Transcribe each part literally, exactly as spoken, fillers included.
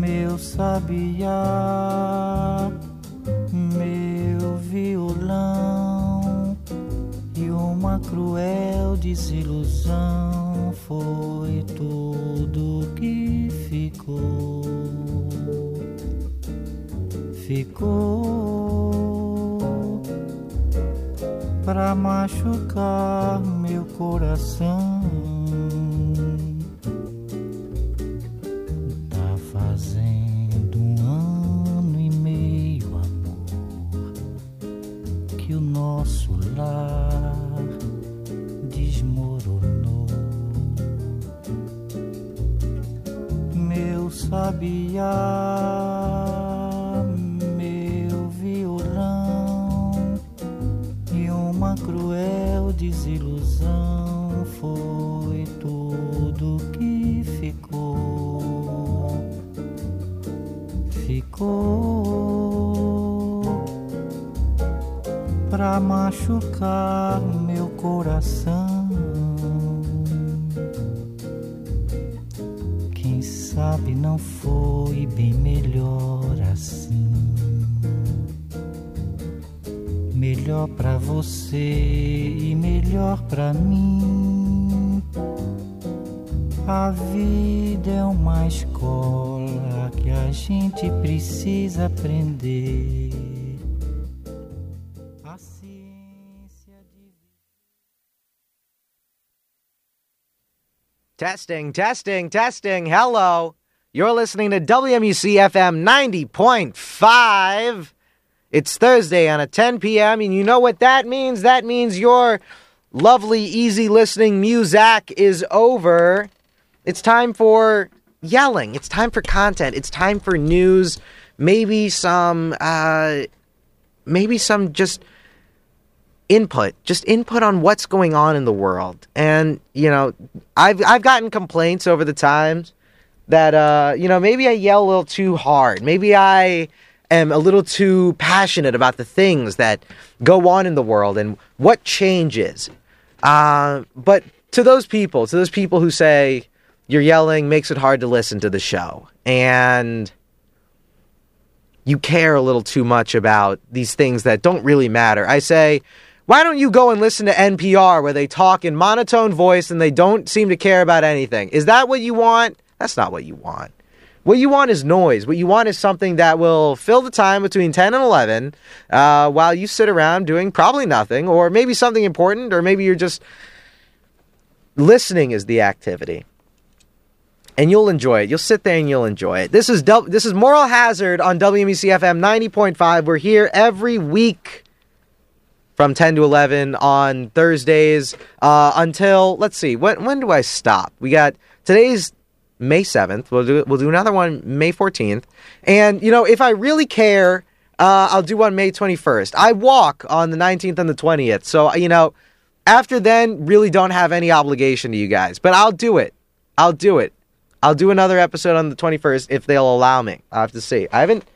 meu sabiá, meu violão, e uma cruel desilusão foi tudo que ficou. Ficou pra machucar meu coração. Tá fazendo um ano e meio, amor, que o nosso lar desmoronou. Meu sabiá, uma cruel desilusão foi tudo que ficou. Ficou pra machucar meu coração. Quem sabe não foi bem melhor assim. Melhor pra você e melhor pra mim. A vida é uma escola que a gente precisa aprender. A ciência de... Testing, testing, testing. Hello. You're listening to W M U C F M ninety point five. It's Thursday on a ten p.m., and you know what that means? That means your lovely, easy listening muzak is over. It's time for yelling. It's time for content. It's time for news. Maybe some, uh, maybe some just input. Just input on what's going on in the world. And, you know, I've, I've gotten complaints over the times that, uh, you know, maybe I yell a little too hard. Maybe I... am a little too passionate about the things that go on in the world and what changes. Uh, but to those people, to those people who say your yelling makes it hard to listen to the show and you care a little too much about these things that don't really matter, I say, why don't you go and listen to N P R where they talk in monotone voice and they don't seem to care about anything? Is that what you want? That's not what you want. What you want is noise. What you want is something that will fill the time between ten and eleven uh, while you sit around doing probably nothing, or maybe something important, or maybe you're just listening is the activity. And you'll enjoy it. You'll sit there and you'll enjoy it. This is Del- this is Moral Hazard on W M E C F M ninety point five. We're here every week from ten to eleven on Thursdays uh, until, let's see, when when do I stop? We got today's May seventh. We'll do we'll do another one May fourteenth. And, you know, if I really care, uh, I'll do one May twenty-first. I walk on the nineteenth and the twentieth. So, you know, after then, really don't have any obligation to you guys. But I'll do it. I'll do it. I'll do another episode on the twenty-first if they'll allow me. I'll have to see. I haven't...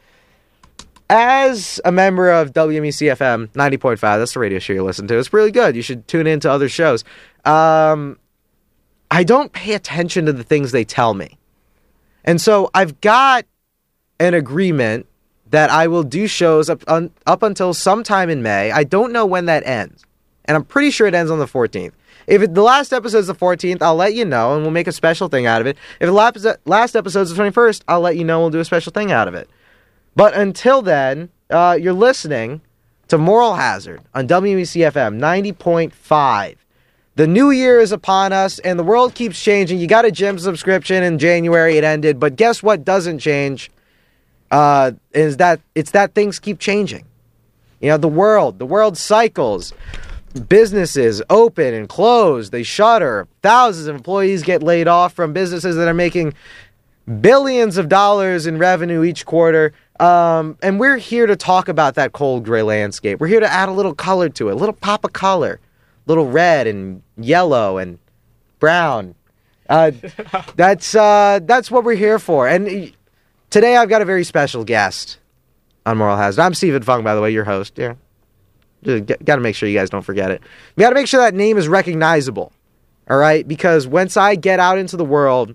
As a member of W M E C F M ninety point five, that's the radio show you listen to. It's really good. You should tune in to other shows. Um... I don't pay attention to the things they tell me. And so I've got an agreement that I will do shows up, un, up until sometime in May. I don't know when that ends. And I'm pretty sure it ends on the fourteenth. If it, the last episode is the fourteenth, I'll let you know, and we'll make a special thing out of it. If the last, last episode is the twenty-first, I'll let you know, and we'll do a special thing out of it. But until then, uh, you're listening to Moral Hazard on W M E C F M ninety point five. The new year is upon us, and the world keeps changing. You got a gym subscription in January, it ended, but guess what doesn't change? Uh, is that it's that things keep changing. You know, the world, the world cycles. Businesses open and close, they shutter. Thousands of employees get laid off from businesses that are making billions of dollars in revenue each quarter. Um, and we're here to talk about that cold gray landscape. We're here to add a little color to it, a little pop of color. Little red and yellow and brown. Uh, that's uh, that's what we're here for. And today I've got a very special guest on Moral Hazard. I'm Stephen Fung, by the way, your host. Yeah, got to make sure you guys don't forget it. We got to make sure that name is recognizable. All right, because once I get out into the world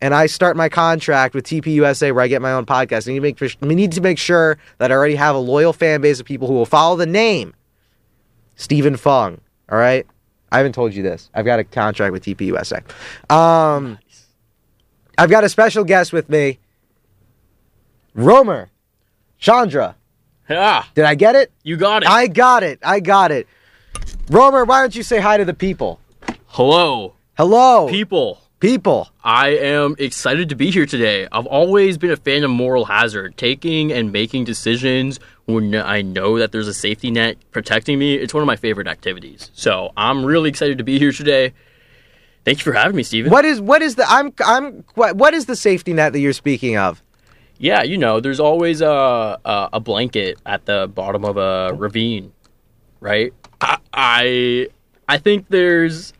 and I start my contract with T P U S A where I get my own podcast, I need to make, we need to make sure that I already have a loyal fan base of people who will follow the name Stephen Fung. All right? I haven't told you this. I've got a contract with T P U S A. Um, nice. I've got a special guest with me, Romer Chandra. Yeah. Did I get it? You got it. I got it. I got it. Romer, why don't you say hi to the people? Hello. Hello. People. People. I am excited to be here today. I've always been a fan of moral hazard, taking and making decisions when I know that there's a safety net protecting me. It's one of my favorite activities. So I'm really excited to be here today. Thank you for having me, Steven. What is what is the I'm I'm what is the safety net that you're speaking of? Yeah, you know, there's always a a, a blanket at the bottom of a ravine, right? I I, I think there's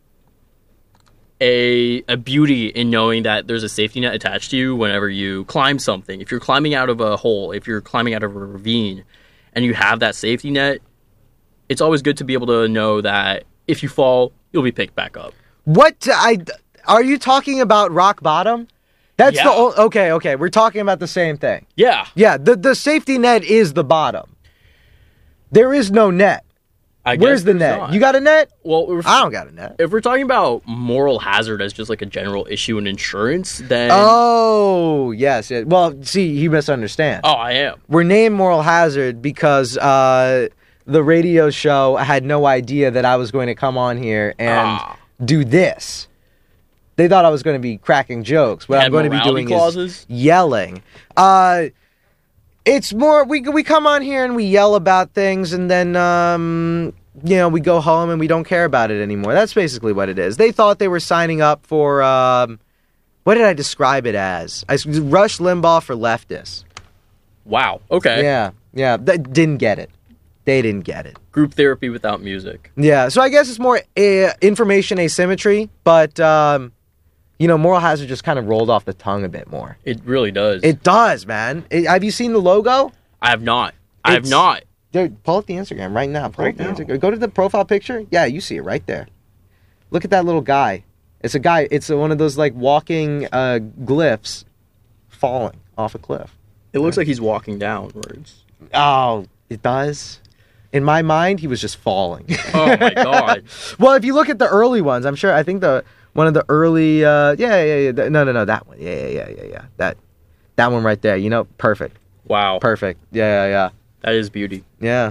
a a beauty in knowing that there's a safety net attached to you whenever you climb something. If you're climbing out of a hole, if you're climbing out of a ravine, and you have that safety net, it's always good to be able to know that if you fall, you'll be picked back up. What I are you talking about? Rock bottom? That's yeah. the old, okay. Okay, we're talking about the same thing. Yeah, yeah. The the safety net is the bottom. There is no net. I Where's the net? Not. You got a net? Well, I don't got a net. If we're talking about moral hazard as just like a general issue in insurance, then oh yes, yes. Well, see, he misunderstands. Oh, I am. We're named moral hazard because uh, the radio show had no idea that I was going to come on here and ah. do this. They thought I was going to be cracking jokes. What Had I'm going to be doing clauses? is yelling. Uh, it's more, we we come on here and we yell about things and then, um, you know, we go home and we don't care about it anymore. That's basically what it is. They thought they were signing up for, um, what did I describe it as? I Rush Limbaugh for leftists. Wow. Okay. Yeah. Yeah. They didn't get it. They didn't get it. Group therapy without music. Yeah. So I guess it's more uh, information asymmetry, but, um, you know, moral hazard just kind of rolled off the tongue a bit more. It really does. It does, man. It, have you seen the logo? I have not. I have It's- not. Dude, pull up the Instagram right now. Pull Right up the now. Instagram. Go to the profile picture. Yeah, you see it right there. Look at that little guy. It's a guy. It's one of those like walking uh, glyphs falling off a cliff. It looks like he's walking downwards. Oh, it does. In my mind, he was just falling. Oh my god. Well, if you look at the early ones, I'm sure. I think the one of the early. Uh, yeah, yeah, yeah. the- no, no, no. That one. Yeah, yeah, yeah, yeah, yeah. That, that one right there. You know, perfect, Wow. perfect. Yeah, yeah, yeah. That is beauty. Yeah.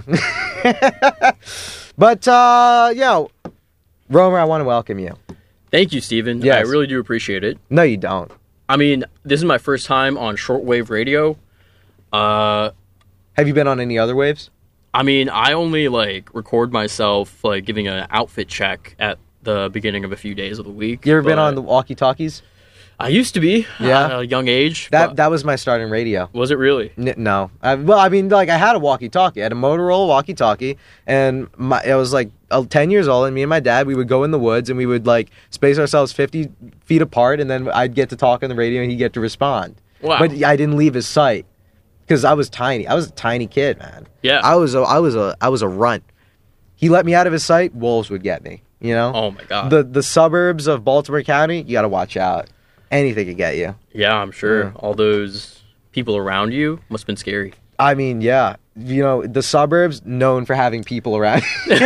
But, uh, yo, Romer, I want to welcome you. Thank you, Steven. Yes. I really do appreciate it. No, you don't. I mean, this is my first time on shortwave radio. Uh, Have you been on any other waves? I mean, I only, like, record myself, like, giving an outfit check at the beginning of a few days of the week. You ever been but on the walkie-talkies? I used to be. Yeah. At a young age. That but- that was my start in radio. Was it really? N- no. I, well, I mean, like, I had a walkie-talkie. I had a Motorola walkie-talkie, and my, I was, like, uh, ten years old, and me and my dad, we would go in the woods, and we would, like, space ourselves fifty feet apart, and then I'd get to talk on the radio, and he'd get to respond. Wow. But I didn't leave his sight, because I was tiny. I was a tiny kid, man. Yeah. I was a, I was a, I was a runt. He let me out of his sight, wolves would get me, you know? Oh, my God. The, the suburbs of Baltimore County, you got to watch out. Anything could get you. Yeah, I'm sure. Yeah. All those people around you must have been scary. I mean, yeah. You know, the suburbs, known for having people around.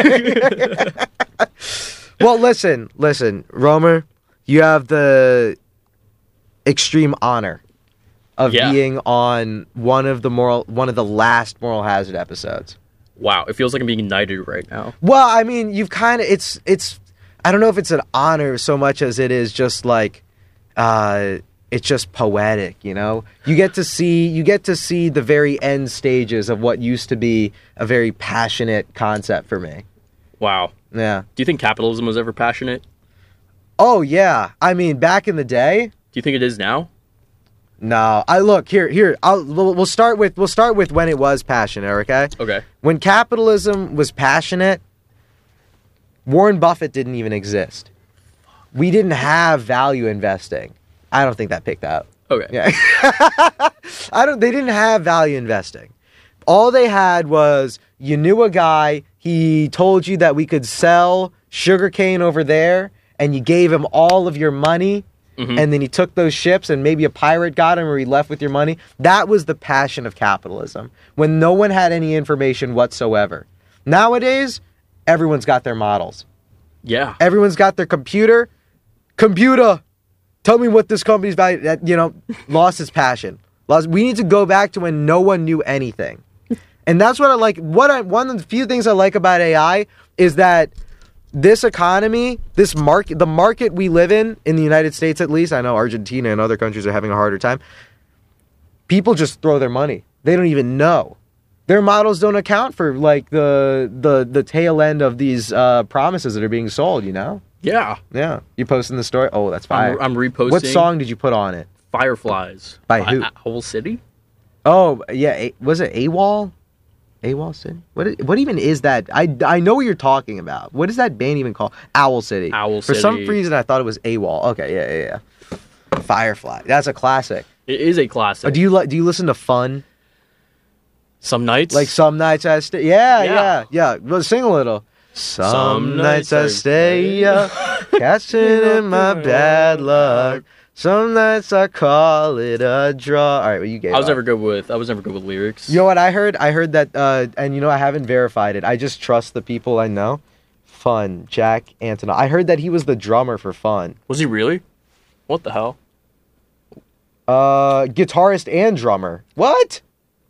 Well, listen, listen, Romer, you have the extreme honor of Yeah. being on one of the moral, one of the last Moral Hazard episodes. Wow, it feels like I'm being knighted right now. Well, I mean, you've kind of, it's, it's, I don't know if it's an honor so much as it is just like, uh, it's just poetic, you know? You get to see, you get to see the very end stages of what used to be a very passionate concept for me. Wow. Yeah. Do you think capitalism was ever passionate? Oh, yeah. I mean, back in the day, Do you think it is now? no. I look here, here. I'll, we'll, we'll start with, we'll start with when it was passionate, okay? Okay. When capitalism was passionate, Warren Buffett didn't even exist. We didn't have value investing. I don't think that picked up. Okay. Yeah. I don't they didn't have value investing. All they had was you knew a guy, he told you that we could sell sugarcane over there, and you gave him all of your money, mm-hmm. and then he took those ships and maybe a pirate got him or he left with your money. That was the passion of capitalism, when no one had any information whatsoever. Nowadays, everyone's got their models. Yeah. Everyone's got their computer. Computer, tell me what this company's value. That, you know, lost its passion. Lost. We need to go back to when no one knew anything. And that's what I like. What I one of the few things I like about A I is that this economy, this market, the market we live in, in the United States at least, I know Argentina and other countries are having a harder time. People just throw their money. They don't even know. Their models don't account for like the the the tail end of these uh, promises that are being sold. You know? Yeah. Yeah. You posting the story? Oh, that's fire. I'm, I'm reposting. What song did you put on it? Fireflies. By who? Owl City. Oh yeah. A- was it AWOL? AWOL City? What is, what even is that? I, I know what you're talking about. What is that band even called? Owl City. Owl For City. some reason, I thought it was AWOL. Okay, yeah, yeah, yeah. Firefly. That's a classic. It is a classic. Oh, do you li- do you listen to Fun? Some nights? Like Some Nights I Stay? Yeah, yeah, Yeah. yeah. Well, sing a little. Some, Some nights nights I I stay up, catching in my bad luck. Some nights I call it a draw. All right, well, you gave I was up. never good with I was never good with lyrics. You know what I heard? I heard that, uh, and you know, I haven't verified it. I just trust the people I know. Fun, Jack Antonoff. I heard that he was the drummer for Fun. Was he really? What the hell? Uh, guitarist and drummer. What?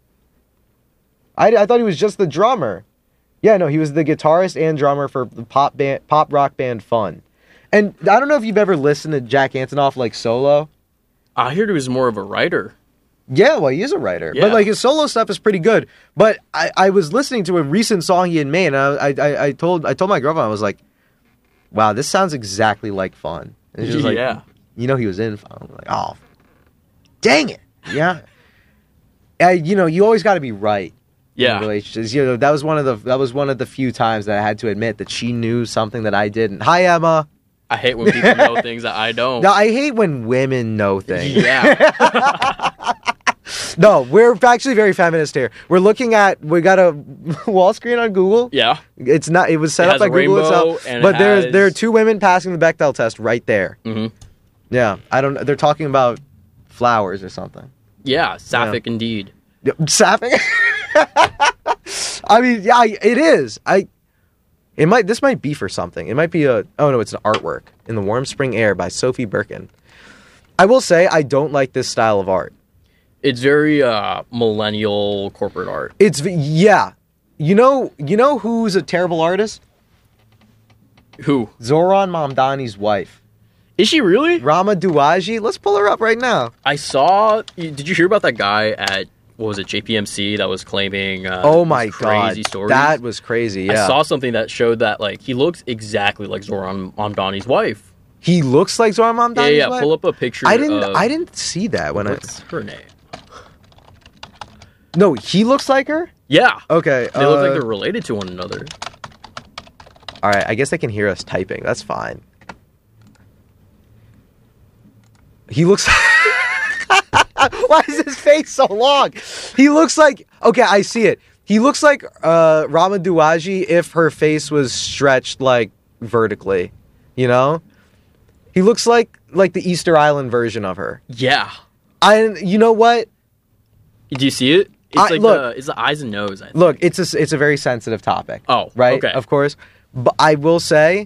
I, I thought he was just the drummer. Yeah, no, he was the guitarist and drummer for the pop band, pop rock band Fun. And I don't know if you've ever listened to Jack Antonoff like solo. I heard he was more of a writer. Yeah, well, he is a writer. Yeah. But, like, his solo stuff is pretty good. But I, I was listening to a recent song he had made, and I, I, I told I told my girlfriend, I was like, wow, this sounds exactly like Fun. And she was like, Yeah. you know he was in Fun. I'm like, oh, dang it. Yeah. I, you know, you always got to be right. Yeah. In relationships. You know, that was one of the that was one of the few times that I had to admit that she knew something that I didn't. Hi, Emma. I hate when people know things that I don't. No, I hate when women know things. Yeah. No, we're actually very feminist here. We're looking at we got a wall screen on Google. Yeah. It's not. It was set It up has by a Google rainbow, itself. and But it there's has- there are two women passing the Bechdel test right there. Mm-hmm. Yeah, I don't. They're talking about flowers or something. Yeah. Sapphic indeed. Yeah, Sapphic. I mean, yeah, I- it is. I. It might. This might be for something. It might be a. Oh no, it's an artwork in the warm spring air by Sophie Birkin. I will say I don't like this style of art. It's very uh, millennial corporate art. It's yeah. You know. You know who's a terrible artist? Who? Zoran Mamdani's wife, Is she really? Rama Duaji. Let's pull her up right now. I saw. Did you hear about that guy at what was it, J P M C, that was claiming? Uh, Oh my these crazy god, stories? that was crazy. Yeah, I saw something that showed that like he looks exactly like Zoran Mamdani's wife. he looks like Zoran Mamdani's Yeah, yeah. wife. Pull up a picture. I didn't. Of, I didn't see that when What's her name? I. No, he looks like her. Yeah. Okay, They look like uh, they're related to one another. All right, I guess they can hear us typing. That's fine. He looks. Why is his face so long? He looks like. Okay, I see it. He looks like uh, Rama Duaji if her face was stretched like vertically. You know, he looks like like the Easter Island version of her. Yeah. I. You know what? Do you see it? It's I- like look. the it's the eyes and nose. I think. Look, it's a it's a very sensitive topic. Oh, right. okay. Of course, but I will say,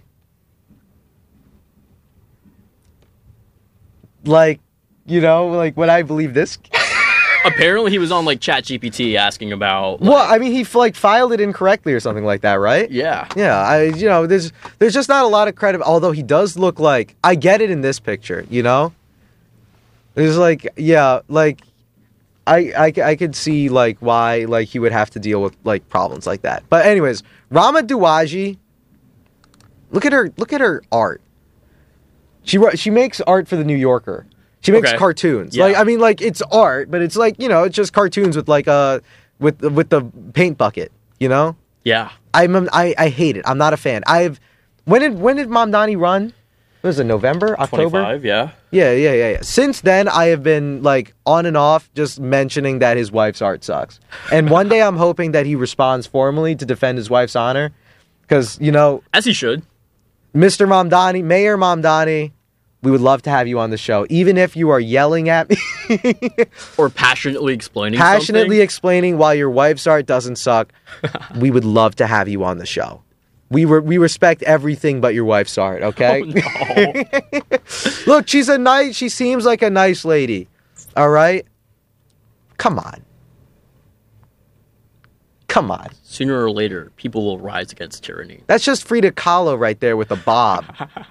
like, you know, like when I believe this. Apparently, he was on like ChatGPT asking about. Like, Well, I mean, he like filed it incorrectly or something like that, right? yeah. Yeah, I you know, there's there's just not a lot of credit. Although he does look like I get it in this picture, you know. There's like yeah, like I I I could see like why like he would have to deal with like problems like that. But anyways, Rama Duaji. Look at her. Look at her art. She wri- she makes art for the New Yorker. She makes Okay. cartoons. Yeah. Like I mean, like it's art, but it's like you know, it's just cartoons with like a with with the paint bucket. You know. Yeah. I'm I, I hate it. I'm not a fan. I've when did when did Mamdani run? It was in November, October. twenty-five. Yeah. Yeah, yeah, yeah, yeah. Since then, I have been like on and off, just mentioning that his wife's art sucks. And one day, I'm hoping that he responds formally to defend his wife's honor, because you know, As he should. Mister Mamdani, Mayor Mamdani, we would love to have you on the show. Even if you are yelling at me. Or passionately explaining Passionately something. explaining why your wife's art doesn't suck. We would love to have you on the show. We re- we respect everything but your wife's art, okay? Oh, no. Look, she's a nice, she seems like a nice lady. All right? Come on. Come on. Sooner or later, people will rise against tyranny. That's just Frida Kahlo right there with a bob.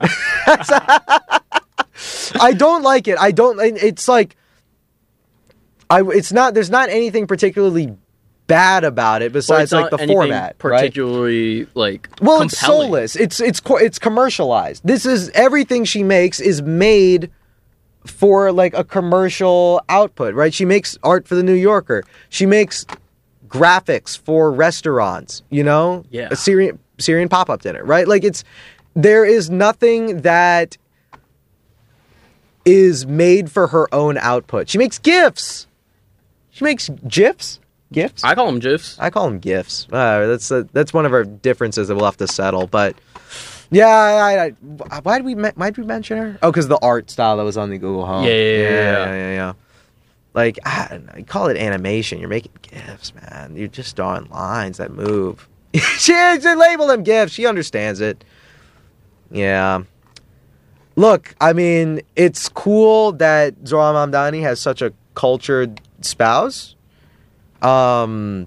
I don't like it. I don't, it's like, I, it's not, there's not anything particularly bad about it besides Well, like it's the not anything format, right? particularly like Well, compelling. it's soulless. It's it's co- it's commercialized. This is everything she makes is made for like a commercial output, right? She makes art for the New Yorker. She makes graphics for restaurants, you know? Yeah. A Syrian Syrian pop-up dinner, right? Like it's there is nothing that is made for her own output. She makes GIFs. She makes GIFs? GIFs? I call them GIFs. I call them GIFs. Uh, that's uh, that's one of our differences that we'll have to settle. But yeah, I, I, why did we why did we mention her? Oh, because the art style that was on the Google Home. Yeah, yeah, yeah, yeah, yeah. yeah, yeah, yeah. Like I don't know, you call it animation. You're making GIFs, man. You're just drawing lines that move. she, she label them GIFs. She understands it. Yeah. Look, I mean, it's cool that Zohran Mamdani has such a cultured spouse. Um,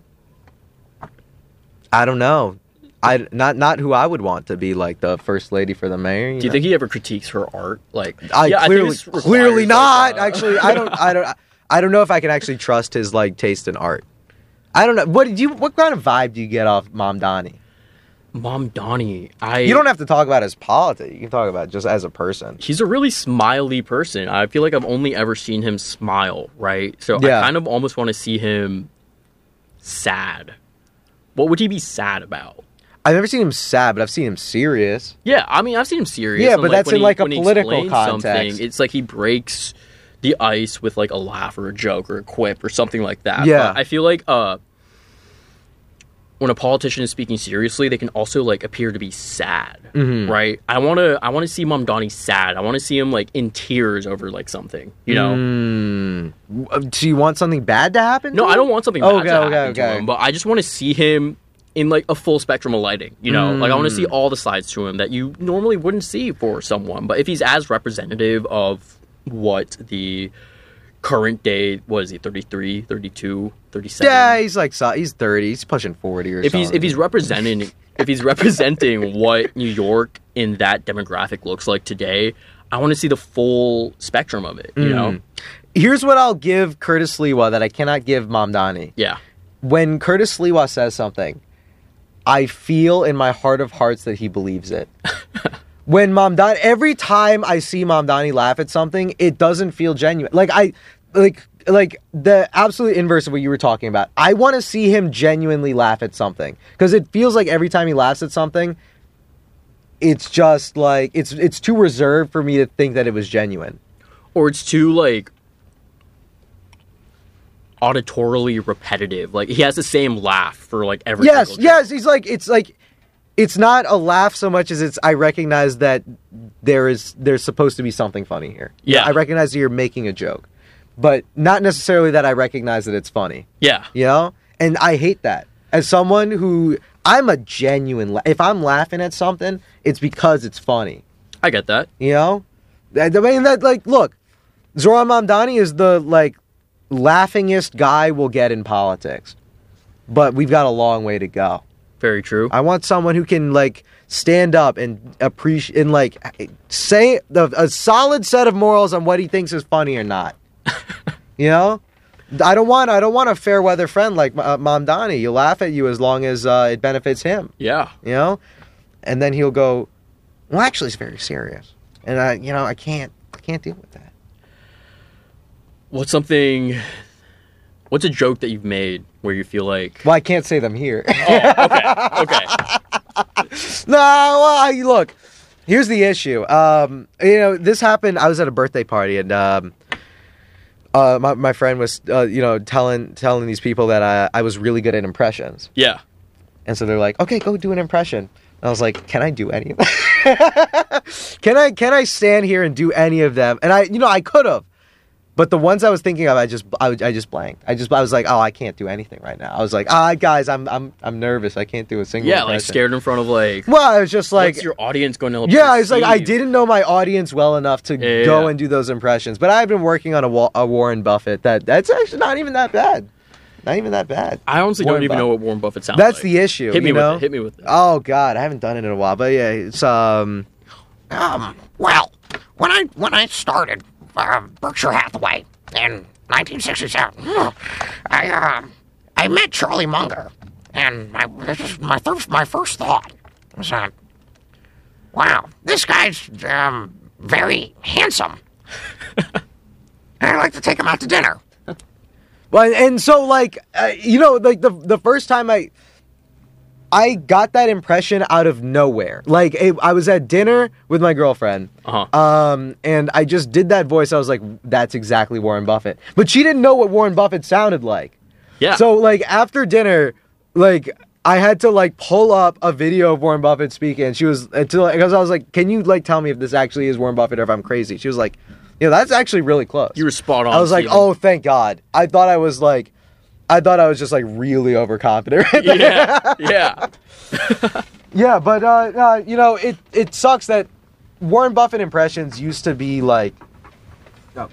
I don't know. I not not who I would want to be like the first lady for the mayor. You Do you know? think he ever critiques her art? Like, I yeah, clearly I think this clearly requires, not. like, uh, Actually, I don't. I don't. I don't know if I can actually trust his like taste in art. I don't know. What did you? What kind of vibe do you get off Mamdani? Mamdani. I. You don't have to talk about his politics. You can talk about just as a person. He's a really smiley person. I feel like I've only ever seen him smile, right? So Yeah. I kind of almost want to see him sad. What would he be sad about? I've never seen him sad, but I've seen him serious. Yeah, I mean, I've seen him serious. Yeah, and, but like, that's when in, he- like, a when he political explains context. something, it's like he breaks the ice with like a laugh or a joke or a quip or something like that. Yeah. But I feel like uh, when a politician is speaking seriously, they can also like appear to be sad, Mm-hmm. right? I want to, I want to see Mamdani sad. I want to see him like in tears over like something, you know? Mm. Do you want something bad to happen? No, to I him? don't want something Okay, bad to okay, happen to okay. him, but I just want to see him in like a full spectrum of lighting, you know? Like I want to Mm. see all the sides to him that you normally wouldn't see for someone. But if he's as representative of what the current day, what is he, thirty-three, thirty-two, thirty-seven? Yeah, he's like so- he's thirty. He's pushing forty or If something. he's if he's representing if he's representing what New York in that demographic looks like today, I want to see the full spectrum of it, you know? Mm. Here's what I'll give Curtis Lewa that I cannot give Mamdani. Yeah. When Curtis Lewa says something, I feel in my heart of hearts that he believes it. When Mamdani, every time I see Mamdani laugh at something, it doesn't feel genuine. Like I, like, like the absolute inverse of what you were talking about. I want to see him genuinely laugh at something because it feels like every time he laughs at something, it's just like it's it's too reserved for me to think that it was genuine. Or it's too like auditorily repetitive. Like he has the same laugh for like every Yes, single joke. yes. He's like it's like it's not a laugh so much as it's I recognize that there is there's supposed to be something funny here. Yeah. I recognize that you're making a joke, but not necessarily that I recognize that it's funny. Yeah. You know, and I hate that as someone who I'm a genuine. La- if I'm laughing at something, it's because it's funny. I get that. You know, I mean that like look, Zohran Mamdani is the like laughingest guy we'll get in politics, but we've got a long way to go. Very true. I want someone who can like stand up and appreciate and like say the, a solid set of morals on what he thinks is funny or not. You know, I don't want I don't want a fair weather friend like uh, Mamdani. He'll laugh at you as long as uh, it benefits him. Yeah. You know, and then he'll go, well, actually, it's very serious, and I, you know, I can't I can't deal with that. What's something what's a joke that you've made where you feel like Well, I can't say them here. Oh, okay. Okay. No, well, I, look, here's the issue. Um, you know, this happened. I was at a birthday party, and um, uh, my my friend was, uh, you know, telling telling these people that I I was really good at impressions, Yeah. and so they're like, "Okay, go do an impression." And I was like, "Can I do any of that?" can I can I stand here and do any of them? And I, you know, I could have, but the ones I was thinking of, I just I, I just blanked. I just I was like, oh, I can't do anything right now. I was like, ah, guys, I'm I'm I'm nervous. I can't do a single. Yeah, impression. like scared in front of like. Well, I was just like, what's your audience going to? Yeah, I was like, I didn't know my audience well enough to Yeah, go yeah. and do those impressions. But I've been working on a, Wa- a Warren Buffett that that's actually not even that bad. Not even that bad. I honestly Warren don't even Buffett. know what Warren Buffett sounds That's like. the issue. Hit me you know? with it. Hit me with it. Oh God, I haven't done it in a while. But yeah, it's um. Um, well, when I when I started uh, Berkshire Hathaway in nineteen sixty-seven, I uh, I met Charlie Munger, and my this is my first my first thought was that, wow, this guy's um very handsome, and I'd like to take him out to dinner. Well, and so like uh, you know, like the the first time I. I got that impression out of nowhere. Like, it, I was at dinner with my girlfriend, Uh-huh. um, and I just did that voice. I was like, that's exactly Warren Buffett. But she didn't know what Warren Buffett sounded like. Yeah. So, like, after dinner, like, I had to, like, pull up a video of Warren Buffett speaking. And she was, until, because I was like, can you, like, tell me if this actually is Warren Buffett or if I'm crazy? She was like, yeah, that's actually really close. You were spot on. I was like, Steven. oh, thank God. I thought I was, like, I thought I was just, like, really overconfident. yeah, yeah. Yeah, but uh, uh, you know, it it sucks that Warren Buffett impressions used to be like, oh,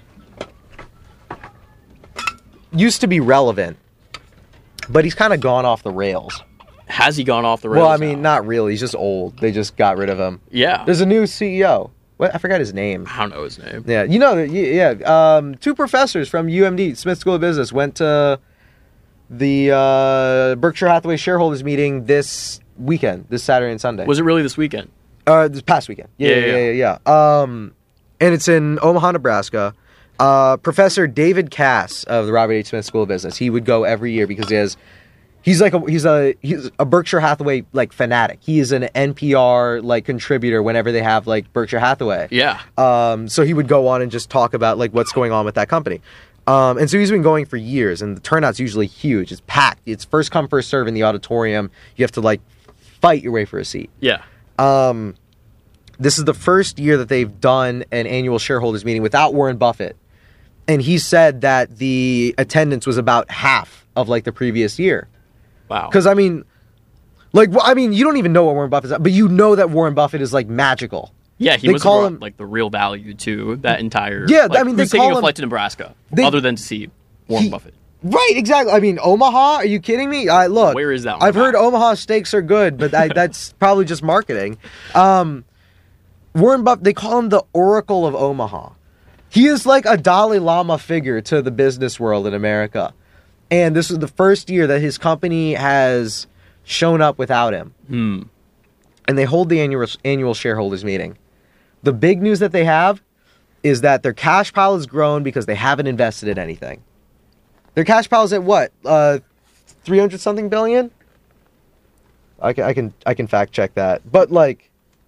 used to be relevant, but he's kind of gone off the rails. Has he gone off the rails? Well, I mean, now? not really. He's just old. They just got rid of him. Yeah. There's a new C E O. What I forgot his name. I don't know his name. Yeah, you know, yeah. Um, two professors from U M D, Smith School of Business, went to the uh, Berkshire Hathaway shareholders meeting this weekend, this Saturday and Sunday. Was it really this weekend? Uh, this past weekend. Yeah, yeah, yeah, yeah. yeah. Um, and it's in Omaha, Nebraska. Uh, Professor David Cass of the Robert H. Smith School of Business. He would go every year because he has, he's like a, he's a, he's a Berkshire Hathaway like fanatic. He is an N P R like contributor whenever they have like Berkshire Hathaway. Yeah. Um, so he would go on and just talk about like what's going on with that company. Um, and so he's been going for years, and the turnout's usually huge. It's packed. It's first come, first serve in the auditorium. You have to like fight your way for a seat. Yeah. Um, this is the first year that they've done an annual shareholders meeting without Warren Buffett. And he said that the attendance was about half of like the previous year. Wow. Because, I mean, like, well, I mean, you don't even know what Warren Buffett's, but you know that Warren Buffett is like magical. Yeah, he they must call have brought, him like the real value to that entire. Yeah, like, I mean, they who's taking call a him- flight to Nebraska they- other than to see Warren He- Buffett. Right, exactly. I mean, Omaha? Are you kidding me? I look. Where is that on I've the heard map? Omaha steaks are good, but I, that's probably just marketing. Um, Warren Buffett, they call him the Oracle of Omaha. He is like a Dalai Lama figure to the business world in America. And this is the first year that his company has shown up without him. Hmm. And they hold the annual annual shareholders meeting. The big news that they have is that their cash pile has grown because they haven't invested in anything. Their cash pile is at what? Uh, three hundred something billion? I can, I can, I can fact check that. But like,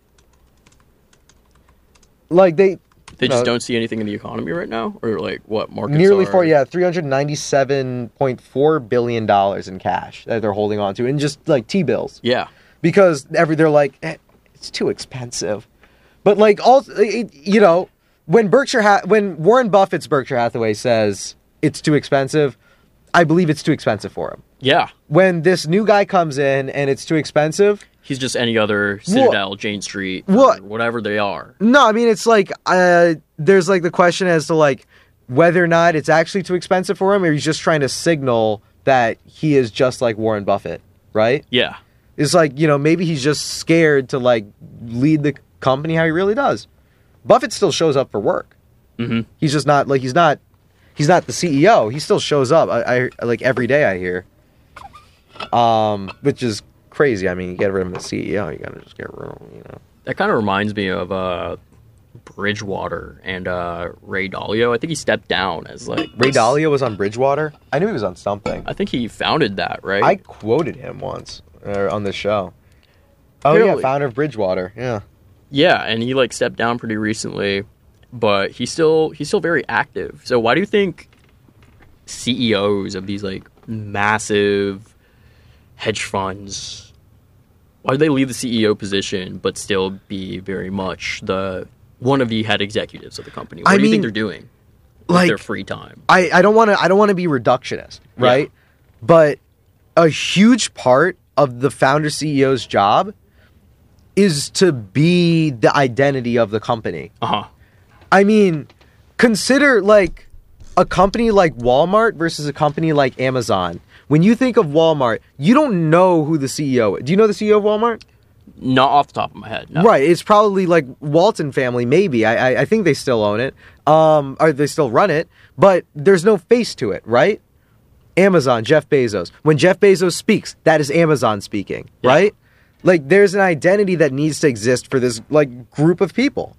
like they, They just No. don't see anything in the economy right now, or like what markets nearly are... four, yeah, three hundred ninety-seven point four billion dollars in cash that they're holding on to, and just like T-bills. Yeah. Because every they're like, eh, it's too expensive. But like, also, it, you know, when Berkshire, ha- when Warren Buffett's Berkshire Hathaway says it's too expensive, I believe it's too expensive for him. Yeah. When this new guy comes in and it's too expensive, He's just any other Citadel, Jane Street, or What? whatever they are. no, I mean it's like uh, there's like the question as to like whether or not it's actually too expensive for him, or he's just trying to signal that he is just like Warren Buffett, right? Yeah. It's like, you know, maybe he's just scared to like lead the company how he really does. Buffett still shows up for work. Mm-hmm. He's just not like he's not he's not the C E O. He still shows up. I, I like every day I hear, um, which is crazy. I mean, you get rid of the C E O, you gotta just get rid of him. You know, That kind of reminds me of uh, Bridgewater and uh, Ray Dalio. I think he stepped down as like Ray Dalio was on Bridgewater. I knew he was on something. I think he founded that, right? I quoted him once uh, on this show. Oh Really? yeah, founder of Bridgewater. Yeah. Yeah, and he like stepped down pretty recently, but he's still he's still very active. So why do you think C E Os of these like massive hedge funds why do they leave the C E O position but still be very much the one of the head executives of the company? What I do you mean, think they're doing with like, their free time? I, I don't want to I don't want to be reductionist, right? Yeah. But a huge part of the founder C E O's job is to be the identity of the company. Uh-huh. I mean, consider like a company like Walmart versus a company like Amazon. When you think of Walmart, you don't know who the C E O is. Do you know the C E O of Walmart? Not off the top of my head, no. Right. It's probably like Walton family, maybe. I, I I think they still own it. Um, or they still run it. But there's no face to it, right? Amazon, Jeff Bezos. When Jeff Bezos speaks, that is Amazon speaking, Yeah. right? Like, there's an identity that needs to exist for this, like, group of people.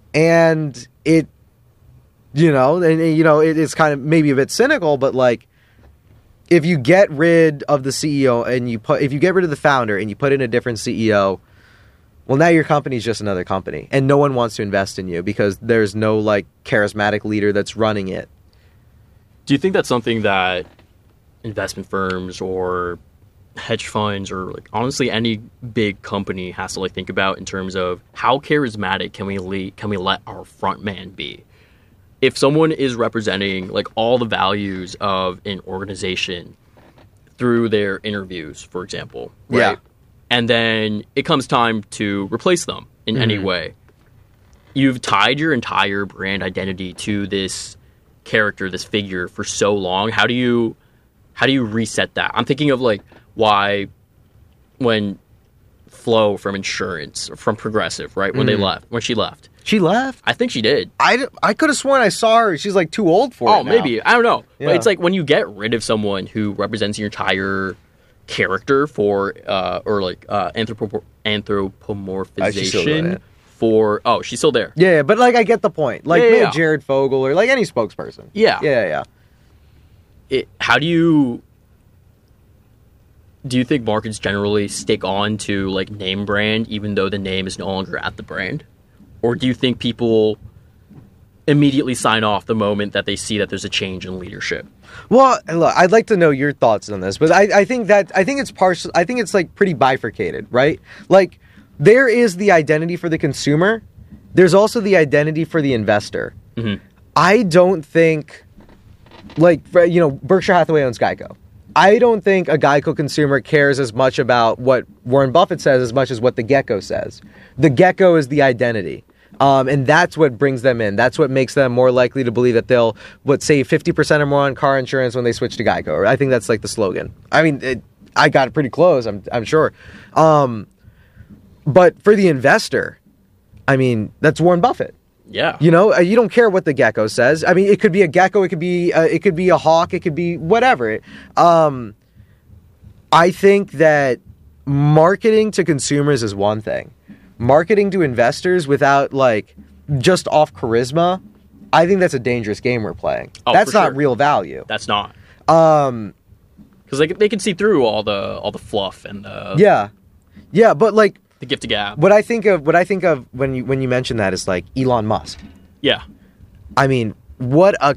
And it, you know, and, and, you know, it, it's kind of maybe a bit cynical, but, like, if you get rid of the C E O and you put, if you get rid of the founder and you put in a different C E O, well, now your company's just another company. And no one wants to invest in you because there's no, like, charismatic leader that's running it. Do you think that's something that investment firms or hedge funds or like honestly any big company has to like think about in terms of how charismatic can we le- can we let our front man be? If someone is representing like all the values of an organization through their interviews, for example, right? Yeah. And then it comes time to replace them in mm-hmm. any way. You've tied your entire brand identity to this character, this figure for so long. How do you how do you reset that? I'm thinking of like why when Flo from insurance, from Progressive, right? When mm. they left, when she left. She left? I think she did. I, I could have sworn I saw her. She's like too old for oh, it now. maybe. I don't know. Yeah. But it's like when you get rid of someone who represents your entire character for, uh, or like uh, anthropo- anthropomorphization for, oh, she's still there. Yeah, but like I get the point. Like yeah, yeah, maybe yeah. Jared Fogle or like any spokesperson. Yeah. Yeah, yeah. It, how do you... Do you think markets generally stick on to like name brand even though the name is no longer at the brand? Or do you think people immediately sign off the moment that they see that there's a change in leadership? Well, look, I'd like to know your thoughts on this, but I, I think that I think it's partial. I think it's like pretty bifurcated, right? Like there is the identity for the consumer. There's also the identity for the investor. Mm-hmm. I don't think, like, you know, Berkshire Hathaway owns Geico. I don't think a Geico consumer cares as much about what Warren Buffett says as much as what the gecko says. The gecko is the identity. Um, and that's what brings them in. That's what makes them more likely to believe that they'll, what, save fifty percent or more on car insurance when they switch to Geico. I think that's like the slogan. I mean, it, I got it pretty close, I'm, I'm sure. Um, but for the investor, I mean, that's Warren Buffett. Yeah. You know, uh, you don't care what the gecko says. I mean, it could be a gecko, it could be uh, it could be a hawk, it could be whatever. Um, I think that marketing to consumers is one thing. Marketing to investors without like just off charisma, I think that's a dangerous game we're playing. Oh, that's for not sure. real value. That's not. Um, because they they can see through all the all the fluff and the yeah, yeah, but like. the gift of gab. What I think of, what I think of when you when you mention that is like Elon Musk. Yeah, I mean, what a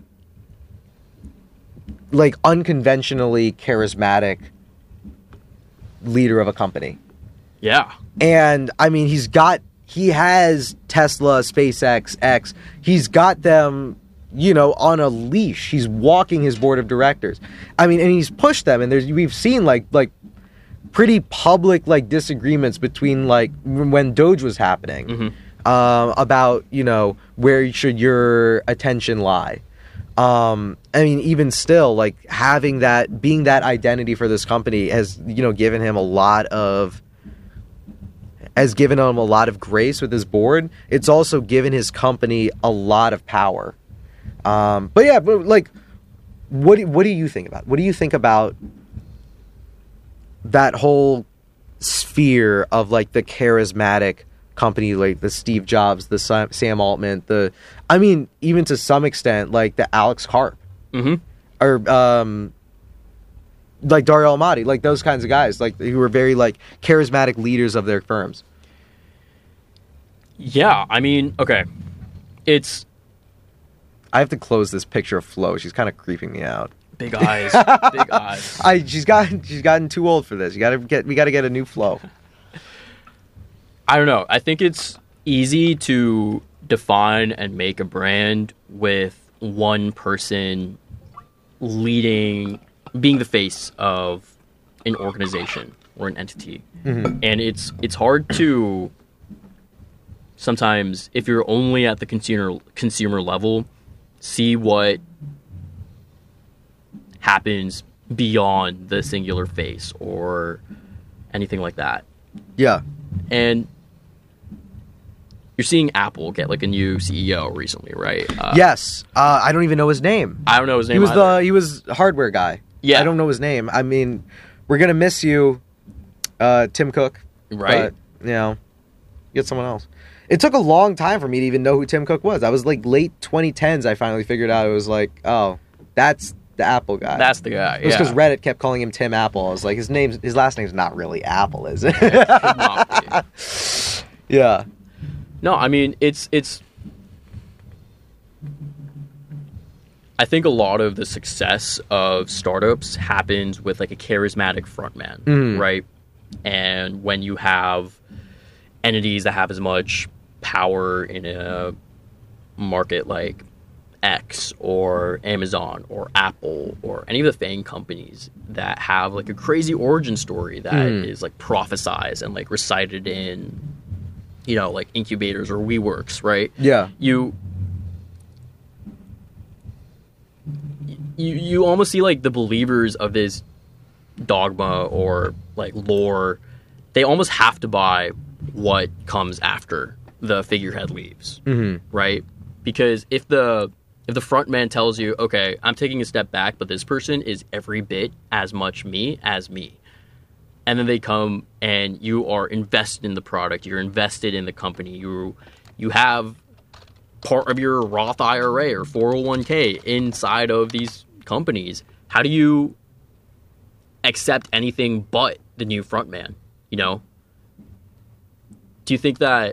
like unconventionally charismatic leader of a company. Yeah, and I mean, he's got he has Tesla, SpaceX, X. He's got them, you know, on a leash. He's walking his board of directors. I mean, and he's pushed them, and there's we've seen like like. pretty public like disagreements between like when Doge was happening mm-hmm. uh, about you know where should your attention lie. Um, I mean, even still, like having that being that identity for this company has you know given him a lot of has given him a lot of grace with his board. It's also given his company a lot of power. Um, but yeah, but like, what do, what do you think about? What do you think about? That whole sphere of like the charismatic company, like the Steve Jobs, the Sam Altman, the, I mean, even to some extent, like the Alex Karp mm-hmm. or um, like Dario Amati, like those kinds of guys, like who were very like charismatic leaders of their firms. Yeah, I mean, okay, it's. I have to close this picture of Flo. She's kind of creeping me out. Big eyes, big eyes. I she's gotten she's gotten too old for this. You gotta get we gotta get a new Flo. I don't know. I think it's easy to define and make a brand with one person leading, being the face of an organization or an entity. Mm-hmm. And it's it's hard to sometimes, if you're only at the consumer consumer level, see what happens beyond the singular face or anything like that. Yeah. And you're seeing Apple get like a new C E O recently, right? Uh, yes. Uh, I don't even know his name. I don't know his name. He was either. the he was a hardware guy. Yeah. I don't know his name. I mean, we're gonna miss you, uh, Tim Cook. Right. But, you know, get someone else. It took a long time for me to even know who Tim Cook was. I was like late twenty tens. I finally figured out it was like, oh, that's the Apple guy. That's the guy. It was yeah. because Reddit kept calling him Tim Apple. I was like, his name's his last name's not really Apple, is it? It should not be. Yeah. No, I mean it's it's. I think a lot of the success of startups happens with like a charismatic frontman, Mm. right? And when you have entities that have as much power in a market like X or Amazon or Apple or any of the FANG companies that have like a crazy origin story that Mm. is like prophesized and like recited in, you know, like incubators or WeWorks, right? Yeah. You you you almost see like the believers of this dogma or like lore, they almost have to buy what comes after the figurehead leaves, Mm-hmm. right? Because if the if the front man tells you, okay, I'm taking a step back, but this person is every bit as much me as me, and then they come and you are invested in the product, you're invested in the company, you you have part of your Roth I R A or four oh one k inside of these companies. How do you accept anything but the new front man, you know? Do you think that...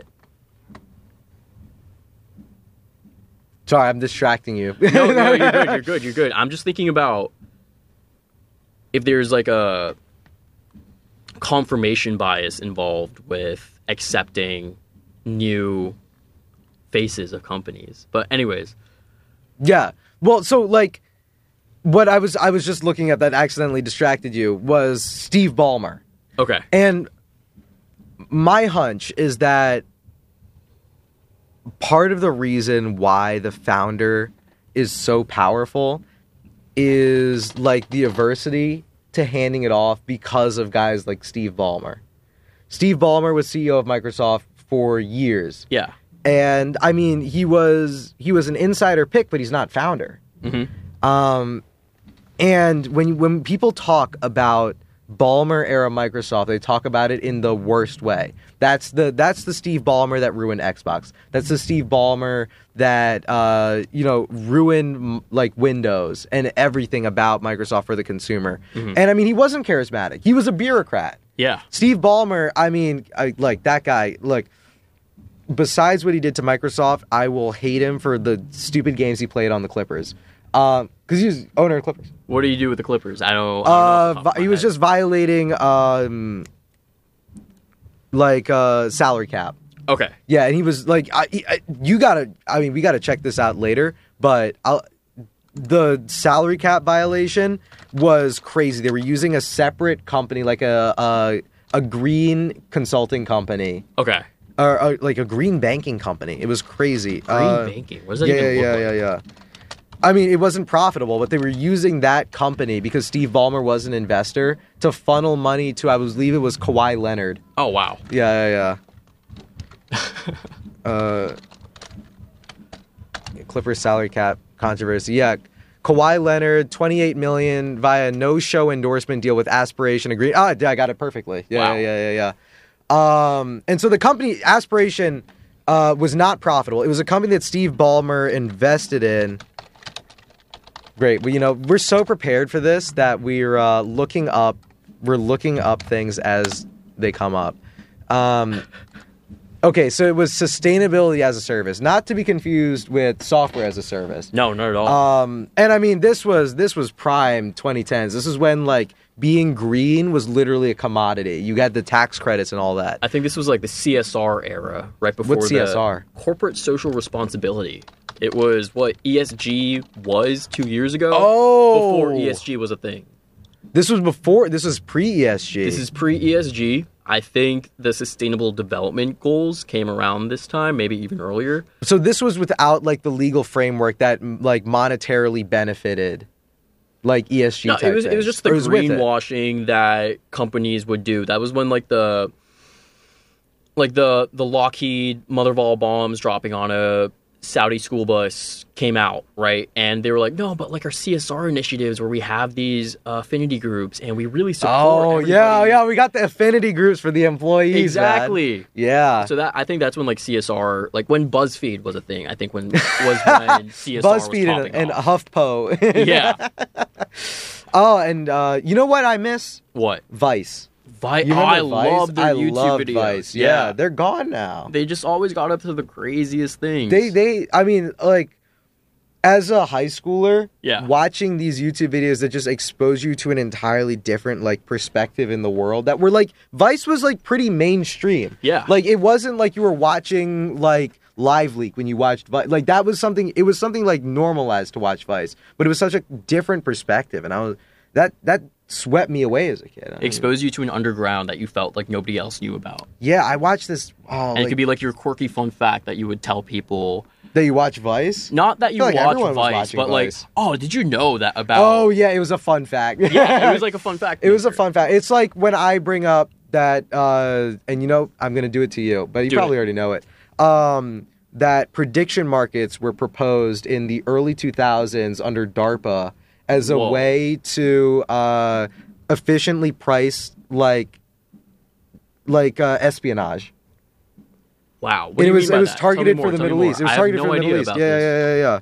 Sorry, I'm distracting you. no, no, you're good, you're good, you're good. I'm just thinking about if there's like a confirmation bias involved with accepting new faces of companies. But anyways. Yeah. Well, so like what I was I was just looking at that accidentally distracted you was Steve Ballmer. Okay. And my hunch is that part of the reason why the founder is so powerful is like the adversity to handing it off because of guys like Steve Ballmer. Steve Ballmer was C E O of Microsoft for years. Yeah. And I mean, he was he was an insider pick, but he's not founder. Mm-hmm. Um, and when when people talk about Ballmer era Microsoft, they talk about it in the worst way. That's the that's the Steve Ballmer that ruined Xbox. That's the Steve Ballmer that uh, you know ruined like Windows and everything about Microsoft for the consumer. Mm-hmm. And I mean, he wasn't charismatic. He was a bureaucrat. Yeah. Steve Ballmer. I mean, I, like that guy. Look. Besides what he did to Microsoft, I will hate him for the stupid games he played on the Clippers. Because um, he was owner of Clippers. What do you do with the Clippers? I don't. I don't Uh, know vi- he was just violating, um, like uh, salary cap. okay. Yeah, and he was like, I, I, "You gotta." I mean, we gotta check this out later. But I'll, the salary cap violation was crazy. They were using a separate company, like a a, a green consulting company. Okay. Or, or like a green banking company. It was crazy. Green uh, banking. What does that yeah, even yeah, look yeah, like? yeah, yeah. I mean, it wasn't profitable, but they were using that company because Steve Ballmer was an investor to funnel money to, I believe it was Kawhi Leonard. Oh wow. Yeah, yeah, yeah. uh, Clippers salary cap controversy. Yeah, Kawhi Leonard, twenty-eight million dollars via no-show endorsement deal with Aspiration Agree. Ah, oh, I got it perfectly. Yeah, Wow. yeah, yeah, yeah, yeah. Um, and so the company Aspiration uh, was not profitable. It was a company that Steve Ballmer invested in. Great. Well, you know, we're so prepared for this that we're uh, looking up. We're looking up things as they come up. Um, Okay, so it was sustainability as a service, not to be confused with software as a service. No, not at all. Um, and I mean, this was this was prime twenty tens. This is when like being green was literally a commodity. You had the tax credits and all that. I think this was like the C S R era, right before What's C S R? the corporate social responsibility. It was what E S G was two years ago. Oh, before E S G was a thing. This was before. This was pre E S G. This is pre E S G. I think the Sustainable Development Goals came around this time, maybe even earlier. So this was without like the legal framework that like monetarily benefited, like E S G. No, type it was things. it was just the Or it was with it? greenwashing that companies would do. That was when like the like the the Lockheed mother of all bombs dropping on a Saudi school bus came out, right? And they were like, no, but like our C S R initiatives where we have these uh, affinity groups and we really support Oh everybody. yeah, yeah, we got the affinity groups for the employees. Exactly. Man. Yeah. So that I think that's when like C S R, like when BuzzFeed was a thing. I think when was when C S R BuzzFeed was and, popping and off. HuffPo. Yeah. Oh, and uh, you know what I miss? What? Vice. Vi- You oh, remember I Vice? love their I YouTube loved videos. Vice. Yeah, they're gone now. They just always got up to the craziest things. They, they, I mean, like, as a high schooler, Yeah. watching these YouTube videos that just expose you to an entirely different, like, perspective in the world that were, like, Vice was, like, pretty mainstream. Yeah. Like, it wasn't like you were watching, like, Live Leak when you watched Vice. Like, that was something, it was something, like, normalized to watch Vice. But it was such a different perspective. And I was, that, that swept me away as a kid. I mean, expose you to an underground that you felt like nobody else knew about. yeah, I watched this, oh, And it like, could be like your quirky fun fact that you would tell people. that you watch Vice? Not that you I feel like watch everyone was Vice, watching but Vice. like, oh, did you know that about... Oh, yeah, it was a fun fact. Yeah, it was like a fun fact. It was a maker. fun fact. It's like when I bring up that, uh, and you know, I'm going to do it to you, but you Do probably it. already know it, um, that prediction markets were proposed in the early two thousands under DARPA as a Whoa. way to uh, efficiently price, like, like uh, espionage. Wow. What And do it you was mean by it was that? Tell me targeted more, for the tell me Middle more. East. It was I have targeted no for the idea Middle East. about Yeah, this. yeah, yeah,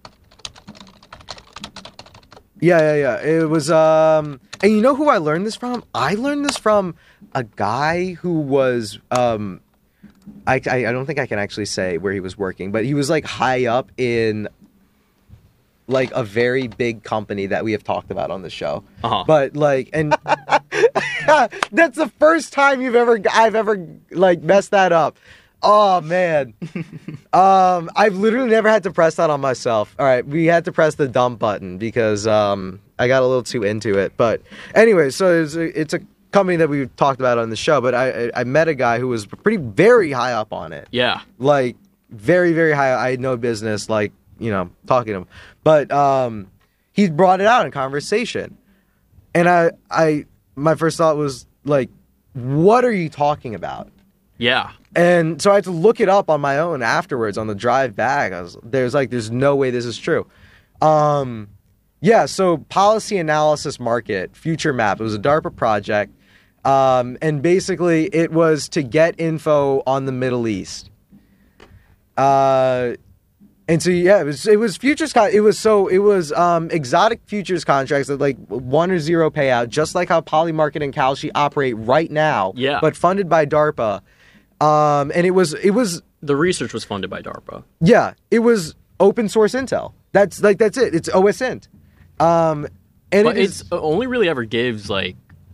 yeah. Yeah, yeah, yeah. It was, um, and you know who I learned this from? I learned this from a guy who was, um, I, I, I don't think I can actually say where he was working, but he was like high up in like a very big company that we have talked about on the show. Uh-huh. But like, and that's the first time you've ever, I've ever like messed that up. Oh man. um, I've literally never had to press that on myself. All right, we had to press the dump button because um, I got a little too into it. But anyway, so it's a, it's a company that we've talked about on the show. But I, I I met a guy who was pretty very high up on it. Yeah. Like very very high. I had no business like you know talking to him, but um, he brought it out in conversation, and I I my first thought was like, what are you talking about? Yeah. And so I had to look it up on my own afterwards on the drive back. I was there's like there's no way this is true. Um, yeah, so policy analysis market future map. It was a DARPA project, um, and basically it was to get info on the Middle East. Uh, and so yeah, it was it was futures. Con- it was so it was um, exotic futures contracts that like one or zero payout, just like how Polymarket and Kalshi operate right now. Yeah. But funded by DARPA. Um, and it was, it was, The research was funded by DARPA. yeah, it was open source intel. That's like, that's it. It's O S I N T. Um, and But it it's is, it only really ever gives like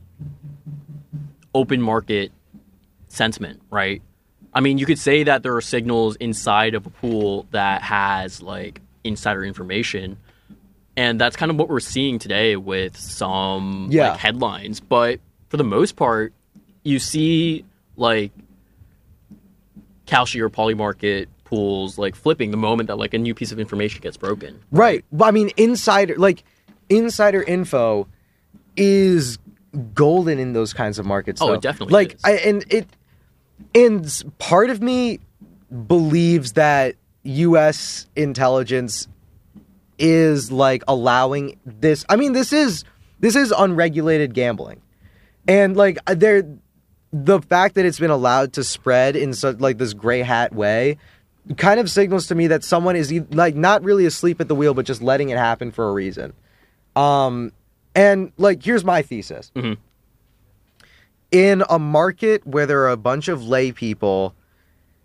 open market sentiment, right? I mean, you could say that there are signals inside of a pool that has like insider information, and that's kind of what we're seeing today with some Yeah. like headlines. But for the most part, you see like Kalshi or Polymarket pools like flipping the moment that like a new piece of information gets broken. right. Well, I mean, insider, like insider info is golden in those kinds of markets. Oh, though. it definitely like, is. I, and it, and s- part of me believes that U S intelligence is like allowing this. I mean, this is this is unregulated gambling, and like there, the fact that it's been allowed to spread in such like this gray hat way, kind of signals to me that someone is e- like not really asleep at the wheel, but just letting it happen for a reason. Um, and like here's my thesis. Mhm. In a market where there are a bunch of lay people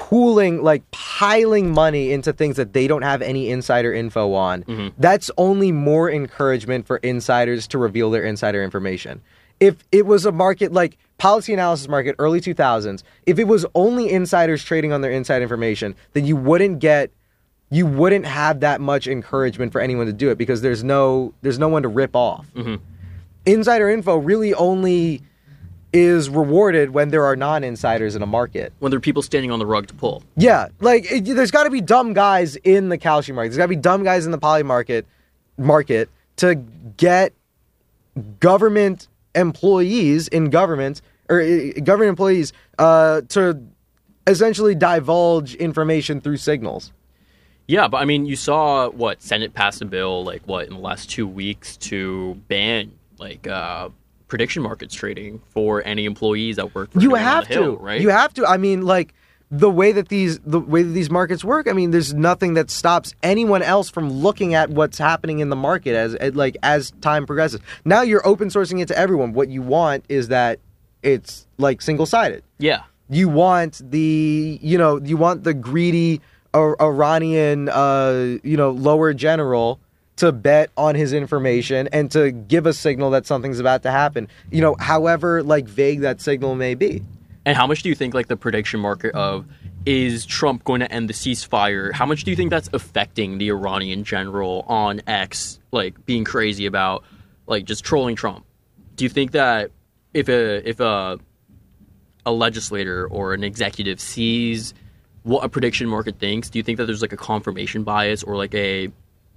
pooling, like piling money into things that they don't have any insider info on, mm-hmm. that's only more encouragement for insiders to reveal their insider information. If it was a market like policy analysis market, early two thousands, if it was only insiders trading on their inside information, then you wouldn't get, you wouldn't have that much encouragement for anyone to do it because there's no, there's no one to rip off. Mm-hmm. Insider info really only is rewarded when there are non-insiders in a market. When there are people standing on the rug to pull. Yeah, like it, there's got to be dumb guys in the Kalshi market. There's got to be dumb guys in the poly market market to get government employees in government or uh, government employees uh, to essentially divulge information through signals. Yeah, but I mean, you saw what Senate passed a bill like what in the last two weeks to ban like. Uh, prediction markets trading for any employees that work for you have on the Hill, to right? You have to. I mean, like the way that these the way that these markets work. I mean, there's nothing that stops anyone else from looking at what's happening in the market as like as time progresses. Now you're open sourcing it to everyone. What you want is that it's like single sided. Yeah. You want the you know you want the greedy uh, Iranian uh, you know lower general to bet on his information and to give a signal that something's about to happen, you know, however, like, vague that signal may be. And how much do you think, like, the prediction market of, is Trump going to end the ceasefire, how much do you think that's affecting the Iranian general on X, like, being crazy about, like, just trolling Trump? Do you think that if a, if a, a legislator or an executive sees what a prediction market thinks, do you think that there's, like, a confirmation bias or, like, a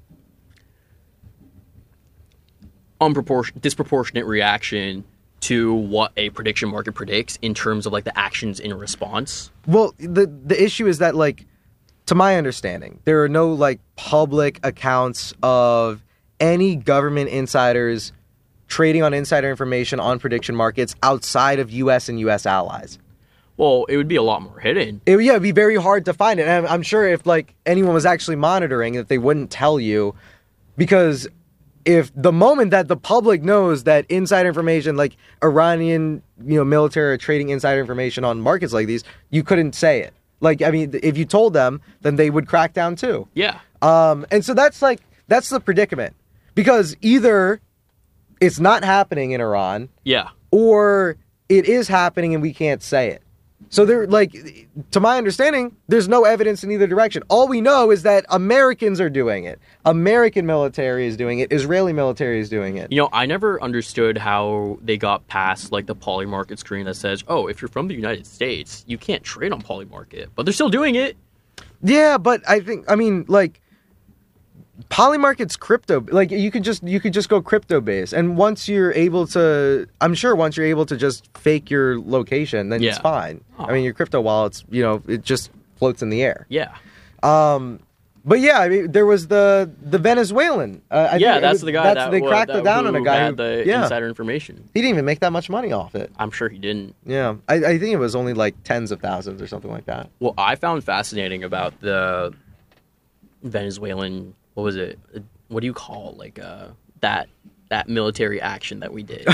unproportionate, disproportionate reaction to what a prediction market predicts in terms of like the actions in response? Well, the the issue is that, like, to my understanding, there are no like public accounts of any government insiders trading on insider information on prediction markets outside of U S and U S allies. Well, it would be a lot more hidden. It, yeah, it'd be very hard to find it. And I'm, I'm sure if like anyone was actually monitoring, that they wouldn't tell you, because if the moment that the public knows that insider information, like Iranian, you know, military are trading insider information on markets like these, you couldn't say it. Like, I mean, if you told them, then they would crack down too. Yeah. Um, and so that's like, that's the predicament. Because either it's not happening in Iran. Yeah. Or it is happening and we can't say it. So there, like, to my understanding, there's no evidence in either direction. All we know is that Americans are doing it. American military is doing it. Israeli military is doing it. You know, I never understood how they got past, like, the Polymarket screen that says, oh, if you're from the United States, you can't trade on Polymarket. But they're still doing it. Yeah, but I think, I mean, like, Polymarket's crypto. Like, you could just you could just go crypto based, and once you're able to, I'm sure once you're able to just fake your location, then yeah. it's fine. Oh. I mean, your crypto wallet's, you know, it just floats in the air. Yeah. Um, but yeah, I mean, there was the the Venezuelan. Uh, I yeah, think that's was, the guy that's, that they cracked that, it down on a guy had who the yeah. insider information. He didn't even make that much money off it. I'm sure he didn't. Yeah, I, I think it was only like tens of thousands or something like that. What I found fascinating about the Venezuelan, what was it? What do you call like uh, that that military action that we did?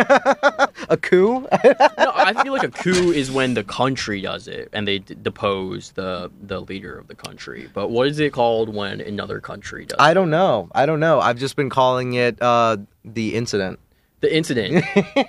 A coup? No, I feel like a coup is when the country does it and they d- depose the the leader of the country. But what is it called when another country does it? I don't know. I don't know. I've just been calling it uh, the incident. The incident.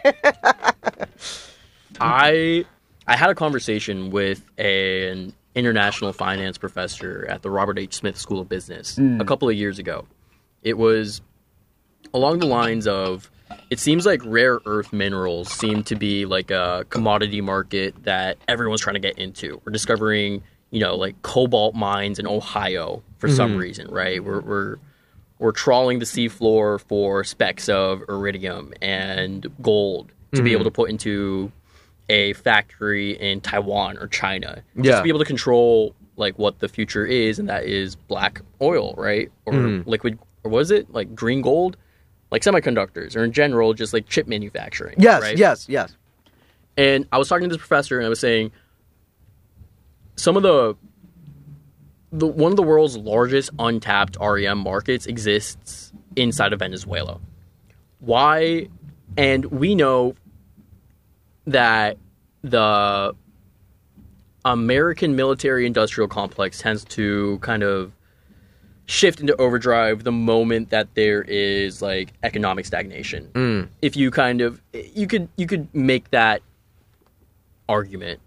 I I had a conversation with a, an international finance professor at the Robert H. Smith School of Business mm. a couple of years ago. It was along the lines of, it seems like rare earth minerals seem to be like a commodity market that everyone's trying to get into. We're discovering, you know, like cobalt mines in Ohio for mm-hmm. some reason, right? We're, we're, we're trawling the seafloor for specks of iridium and gold to mm-hmm. be able to put into a factory in Taiwan or China. Just yeah. to be able to control like what the future is, and that is black oil, right? Or mm. liquid, or was it like green gold? Like semiconductors, or in general, just like chip manufacturing. Yes, right? yes, yes. And I was talking to this professor, and I was saying, some of the, the one of the world's largest untapped R E M markets exists inside of Venezuela. Why? And we know that the American military-industrial complex tends to kind of shift into overdrive the moment that there is like economic stagnation. Mm. If you kind of you could you could make that argument.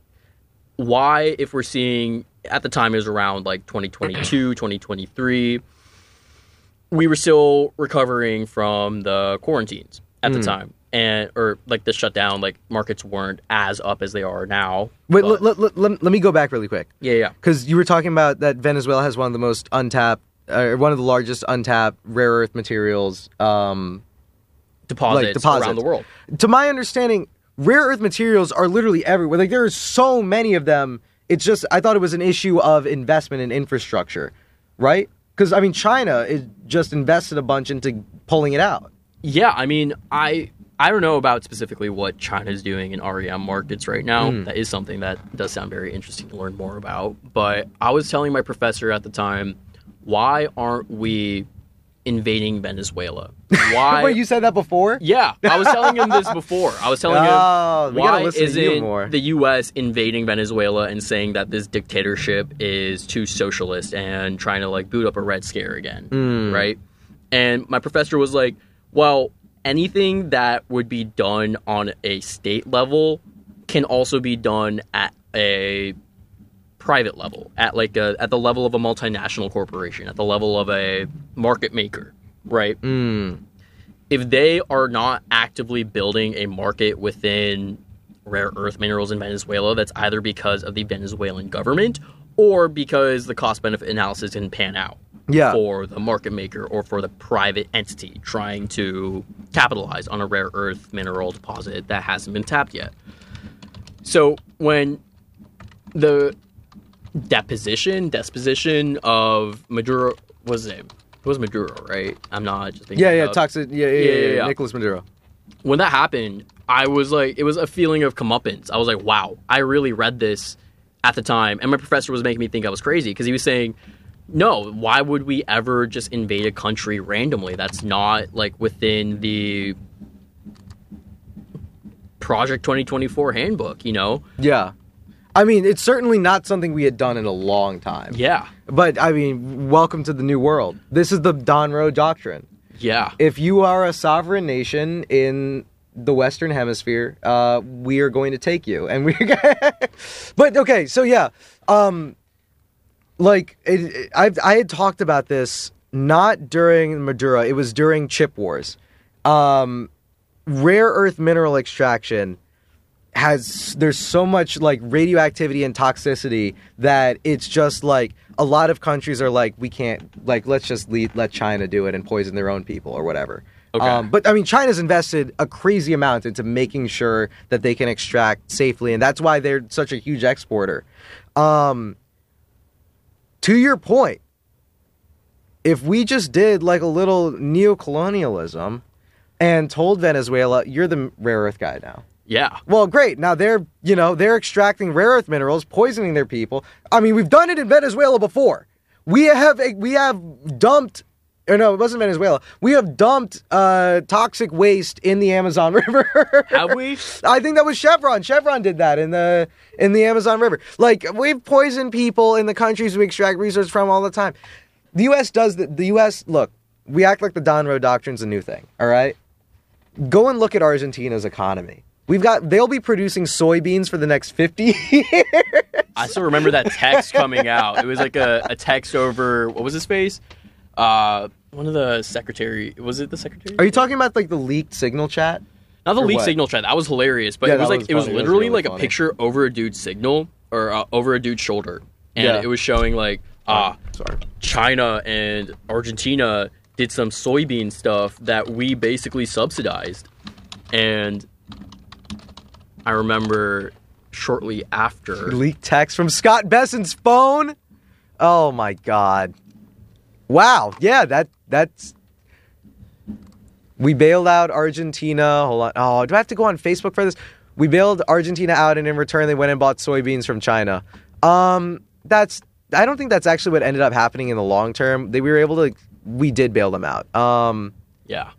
Why, if we're seeing at the time it was around like twenty twenty-two, twenty twenty-three, we were still recovering from the quarantines at the Mm. time. And or like the shutdown, like markets weren't as up as they are now. Wait, but- let, let, let, let me go back really quick. yeah, yeah. Because you were talking about that Venezuela has one of the most untapped, uh, one of the largest untapped rare earth materials um, Deposits, like deposits around the world. To my understanding, rare earth materials are literally everywhere. Like there are so many of them. It's just I thought it was an issue of investment in infrastructure, right? Because I mean, China is just invested a bunch into pulling it out. Yeah, I mean, I I don't know about specifically what China's doing in R E M markets right now. Mm. That is something that does sound very interesting to learn more about. But I was telling my professor at the time, why aren't we invading Venezuela? Why? Wait, you said that before? Yeah, I was telling him this before. I was telling Oh, him, we gotta why listen to you isn't more. the U S invading Venezuela and saying that this dictatorship is too socialist and trying to like boot up a Red Scare again, Mm. right? And my professor was like, well, anything that would be done on a state level can also be done at a private level, at like a, at the level of a multinational corporation, at the level of a market maker, right? Mm. If they are not actively building a market within rare earth minerals in Venezuela, that's either because of the Venezuelan government or because the cost-benefit analysis didn't pan out Yeah. for the market maker or for the private entity trying to capitalize on a rare earth mineral deposit that hasn't been tapped yet. So when the deposition, disposition of Maduro was it? It was Maduro, right? I'm not just thinking Yeah, yeah, about- toxic. Yeah, yeah, yeah, Yeah, yeah, yeah, yeah. Nicolas Maduro. When that happened, I was like, it was a feeling of comeuppance. I was like, wow, I really read this at the time. And my professor was making me think I was crazy because he was saying, no, why would we ever just invade a country randomly? That's not like within the Project twenty twenty-four handbook, you know? Yeah. I mean, it's certainly not something we had done in a long time. Yeah. But, I mean, welcome to the new world. This is the Don Rowe Doctrine. Yeah. If you are a sovereign nation in the Western Hemisphere, uh, we are going to take you. And we, But, okay, so yeah. Um, like, it, it, I've, I had talked about this not during Maduro. It was during chip wars. Um, rare earth mineral extraction has there's so much like radioactivity and toxicity that it's just like a lot of countries are like we can't like let's just lead, let China do it and poison their own people or whatever. Okay. Um, but I mean, China's invested a crazy amount into making sure that they can extract safely, and that's why they're such a huge exporter. Um, to your point, if we just did like a little neocolonialism and told Venezuela, you're the rare earth guy now. Yeah. Well, great. Now they're, you know, they're extracting rare earth minerals, poisoning their people. I mean, we've done it in Venezuela before. We have we have dumped, or no, it wasn't Venezuela. We have dumped uh, toxic waste in the Amazon River. Have we? I think that was Chevron. Chevron did that in the in the Amazon River. Like, we've poisoned people in the countries we extract resources from all the time. The U S does the, the U S, look, we act like the Don Rowe Doctrine's a new thing, all right? Go and look at Argentina's economy. We've got, they'll be producing soybeans for the next fifty years. I still remember that text coming out. It was like a, a text over, what was his face? Uh, one of the secretary, was it the secretary? Are you talking about like the leaked signal chat? Not the or leak what? signal chat. That was hilarious. But Yeah, it was that like was it was funny. That was literally really like a funny. picture over a dude's signal or uh, over a dude's shoulder, and Yeah. it was showing like ah, Sorry. China and Argentina did some soybean stuff that we basically subsidized, and I remember shortly after. Leaked text from Scott Besson's phone. Oh my God. Wow. Yeah, that that's. We bailed out Argentina. Hold on. Oh, do I have to go on Facebook for this? We bailed Argentina out, and in return, they went and bought soybeans from China. Um, that's. I don't think that's actually what ended up happening in the long term. They we were able to. We did bail them out. Um, Yeah.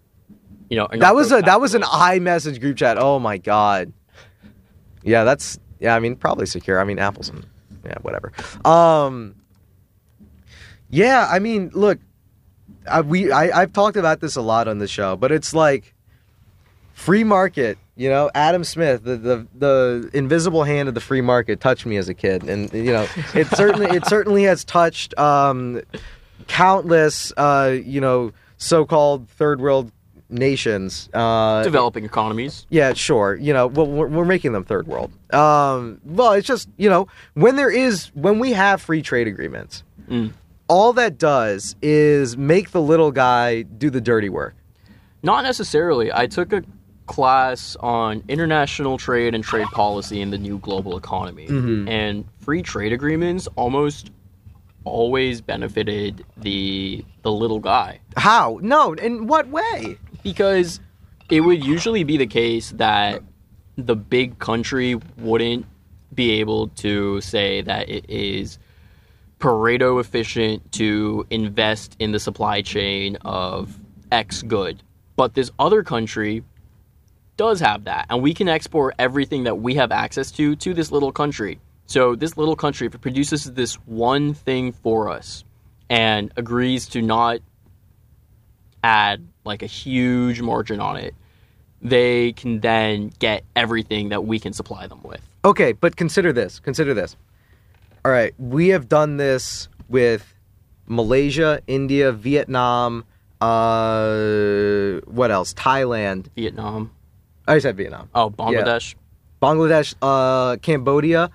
You know, that was a that was an iMessage group chat. Oh my God. Yeah, that's Yeah, I mean, probably secure. I mean, Apple's, and, yeah, whatever. Um, yeah, I mean, look, I, we I, I've talked about this a lot on the show, but it's like free market. You know, Adam Smith, the, the the invisible hand of the free market, touched me as a kid, and you know, it certainly it certainly has touched um, countless, uh, you know, so-called third world nations, uh, developing economies. Yeah, sure. You know, well, we're, we're making them third world. Um, well, it's just, you know, when there is when we have free trade agreements, Mm. all that does is make the little guy do the dirty work. Not necessarily. I took a class on international trade and trade policy in the new global economy. Mm-hmm. And free trade agreements almost always benefited the the little guy. How? No, in what way? Because it would usually be the case that the big country wouldn't be able to say that it is Pareto efficient to invest in the supply chain of X good. But this other country does have that, and we can export everything that we have access to to this little country. So this little country, if it produces this one thing for us and agrees to not add like a huge margin on it, they can then get everything that we can supply them with. Okay, but consider this. Consider this. All right, we have done this with Malaysia, India, Vietnam, uh, what else? Thailand. Vietnam. I said Vietnam. Oh, Bangladesh. Yeah. Bangladesh, uh, Cambodia.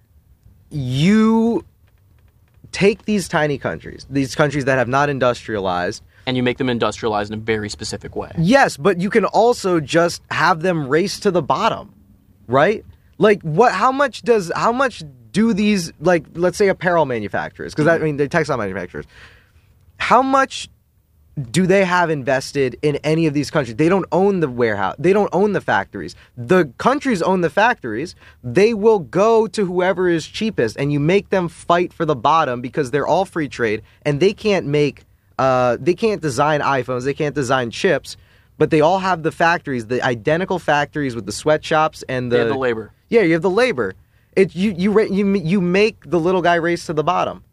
You take these tiny countries, these countries that have not industrialized. And you make them industrialized in a very specific way. Yes, but you can also just have them race to the bottom, right? Like, what? How much does? How much do these, like, let's say, apparel manufacturers? Because I mean, they're textile manufacturers. How much do they have invested in any of these countries? They don't own the warehouse. They don't own the factories. The countries own the factories. They will go to whoever is cheapest, and you make them fight for the bottom because they're all free trade, and they can't make. Uh, they can't design iPhones, they can't design chips, but they all have the factories, the identical factories with the sweatshops and the... They have the labor. Yeah, you have the labor. It you you you you make the little guy race to the bottom.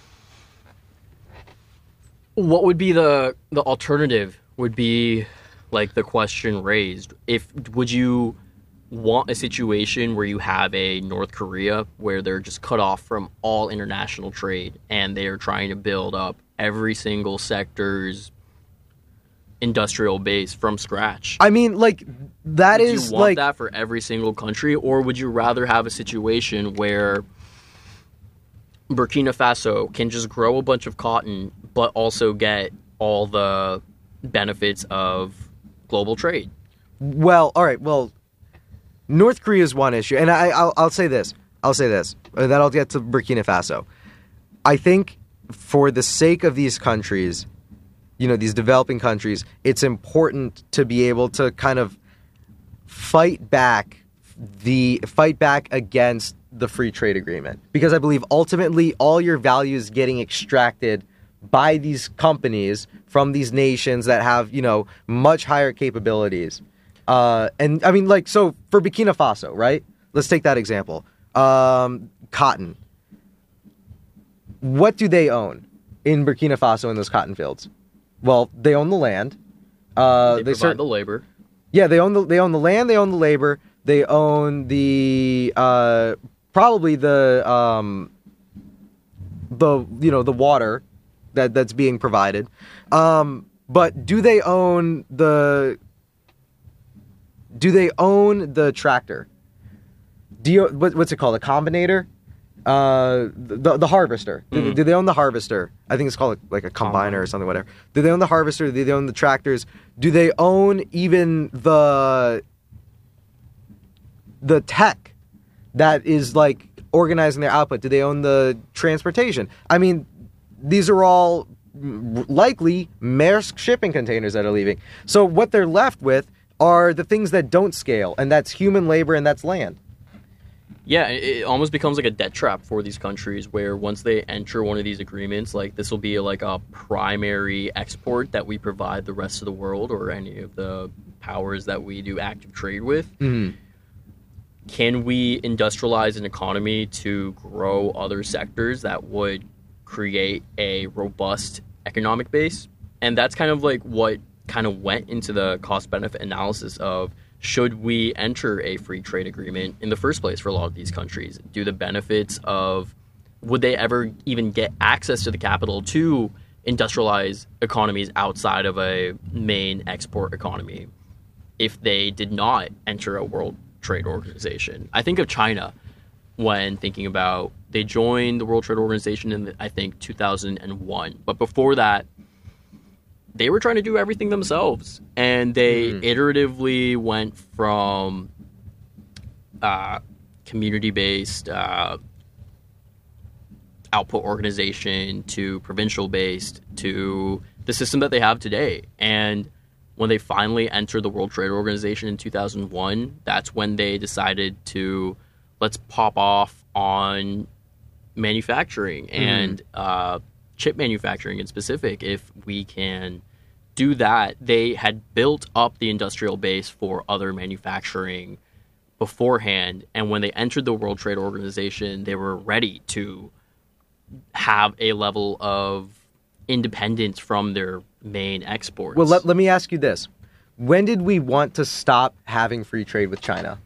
What would be the the alternative? Would be like the question raised. If would you want a situation where you have a North Korea where they're just cut off from all international trade and they are trying to build up every single sector's industrial base from scratch? I mean, like, that would is you want like that for every single country, or would you rather have a situation where Burkina Faso can just grow a bunch of cotton but also get all the benefits of global trade? Well, all right. Well, North Korea is one issue, and I, I'll, I'll say this. I'll say this. And then I'll get to Burkina Faso. I think for the sake of these countries, you know, these developing countries, it's important to be able to kind of fight back the fight back against the free trade agreement, because I believe ultimately all your value is getting extracted by these companies from these nations that have, you know, much higher capabilities. Uh, and I mean, like, so for Burkina Faso, right? Let's take that example. Um, cotton. What do they own in Burkina Faso in those cotton fields? Well, they own the land. Uh, they, they provide cert- the labor. Yeah, they own the they own the land. They own the labor. They own the uh, probably the um, the you know the water that that's being provided. Um, but do they own the do they own the tractor? Do you, what, what's it called? A combinator? Uh, the the harvester. Mm-hmm. Do, do they own the harvester? I think it's called like a combiner or something, whatever. Do they own the harvester? Do they own the tractors? Do they own even the the tech that is like organizing their output? Do they own the transportation? I mean, these are all likely Maersk shipping containers that are leaving. So what they're left with are the things that don't scale, and that's human labor and that's land. Yeah, it almost becomes like a debt trap for these countries where once they enter one of these agreements, like this will be like a primary export that we provide the rest of the world or any of the powers that we do active trade with. Mm-hmm. can we industrialize an economy to grow other sectors that would create a robust economic base? And that's kind of like what kind of went into the cost-benefit analysis of should we enter a free trade agreement in the first place for a lot of these countries? Do the benefits of, would they ever even get access to the capital to industrialize economies outside of a main export economy if they did not enter a World Trade Organization? I think of China when thinking about, they joined the World Trade Organization in, I think, two thousand one. But before that, they were trying to do everything themselves. And they mm. iteratively went from uh, community-based uh, output organization to provincial-based to the system that they have today. And when they finally entered the World Trade Organization in two thousand one, that's when they decided to, let's pop off on manufacturing and mm. uh, chip manufacturing in specific. If we can do that, they had built up the industrial base for other manufacturing beforehand. And when they entered the World Trade Organization, they were ready to have a level of independence from their main exports. Well, let, let me ask you this. When did we want to stop having free trade with China?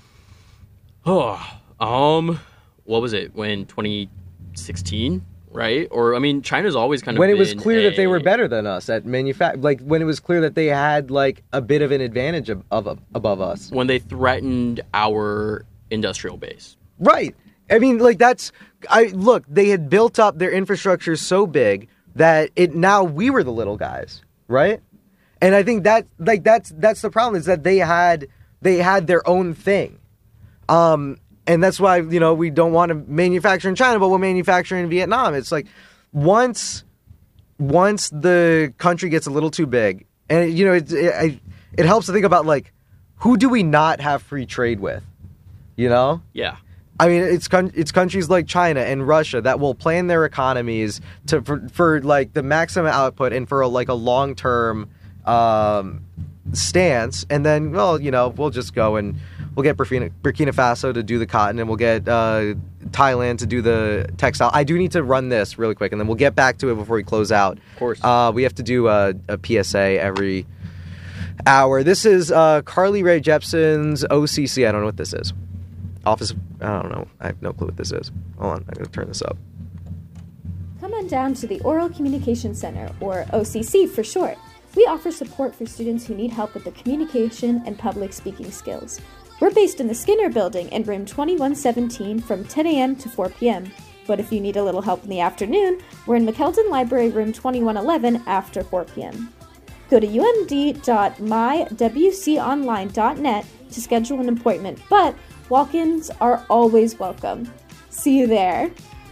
Oh, um, what was it? When twenty sixteen, right? Or, I mean, China's always kind of when it been was clear a... that they were better than us at manufact, like when it was clear that they had like a bit of an advantage of, of above us. When they threatened our industrial base. Right. I mean, like that's, I look, they had built up their infrastructure so big that it now we were the little guys, right? And I think that like that's that's the problem is that they had they had their own thing, um, and that's why you know we don't want to manufacture in China, but we'll manufacture in Vietnam. It's like once once the country gets a little too big, and you know it it, it helps to think about like who do we not have free trade with, you know? Yeah. I mean, it's it's countries like China and Russia that will plan their economies to for, for like the maximum output and for a, like a long term um, stance, and then well, you know, we'll just go and we'll get Burkina, Burkina Faso to do the cotton, and we'll get uh, Thailand to do the textile. I do need to run this really quick, and then we'll get back to it before we close out. Of course, uh, we have to do a, a P S A every hour. This is uh, Carly Rae Jepsen's O C C. I don't know what this is. Office, I don't know. I have no clue what this is. Hold on, I'm going to turn this up. Come on down to the Oral Communication Center, or O C C for short. We offer support for students who need help with their communication and public speaking skills. We're based in the Skinner Building in room twenty-one seventeen from ten a.m. to four p.m. But if you need a little help in the afternoon, we're in McKeldin Library room twenty-one eleven after four p.m. Go to u m d dot my w c online dot net to schedule an appointment, but walk-ins are always welcome. See you there.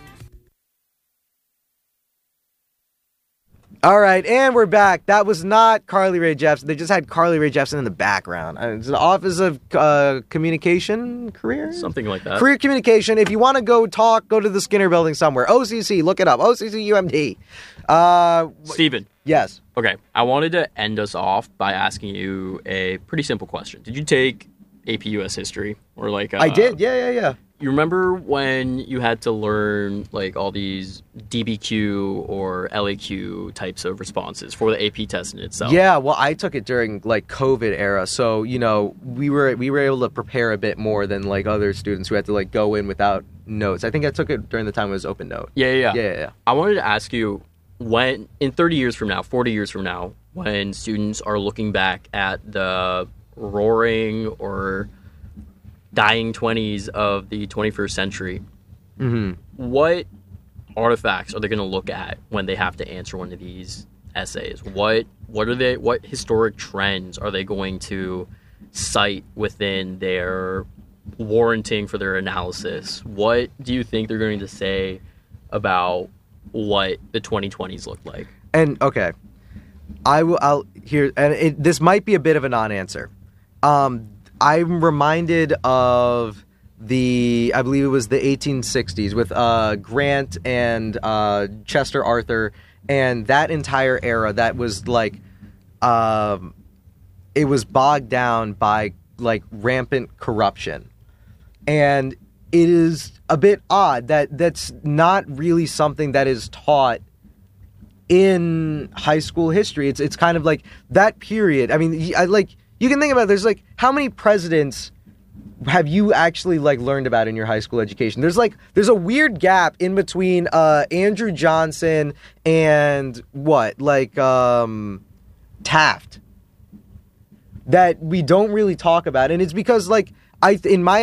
All right, and we're back. That was not Carly Rae Jepsen. They just had Carly Rae Jepsen in the background. Uh, It's an Office of uh, Communication Career? something like that. Career Communication. If you want to go talk, go to the Skinner Building somewhere. O C C, look it up. O C C U M D. Uh, Steven. yes. Okay, I wanted to end us off by asking you a pretty simple question. Did you take A P U S history? Or like uh, I did, yeah, yeah, yeah. You remember when you had to learn like all these D B Q or L A Q types of responses for the A P test in itself? Yeah, well, I took it during like COVID era, so you know we were we were able to prepare a bit more than like other students who had to like go in without notes. I think I took it during the time it was open note. Yeah, yeah, yeah, yeah. yeah. I wanted to ask you, when in thirty years from now, forty years from now, when students are looking back at the roaring or dying twenties of the twenty-first century, mm-hmm. what artifacts are they going to look at when they have to answer one of these essays? What what are they? What historic trends are they going to cite within their warranting for their analysis? What do you think they're going to say about what the twenty twenties look like? And okay, I will. I'll here, and it, this might be a bit of a non-answer. Um, I'm reminded of the, I believe it was the eighteen sixties with uh, Grant and uh, Chester Arthur, and that entire era that was like, um, it was bogged down by like rampant corruption. And it is a bit odd that that's not really something that is taught in high school history. It's it's kind of like that period. I mean, I like you can think about it, there's like how many presidents have you actually like learned about in your high school education? There's like there's a weird gap in between uh, Andrew Johnson and what like um, Taft that we don't really talk about, and it's because like I in my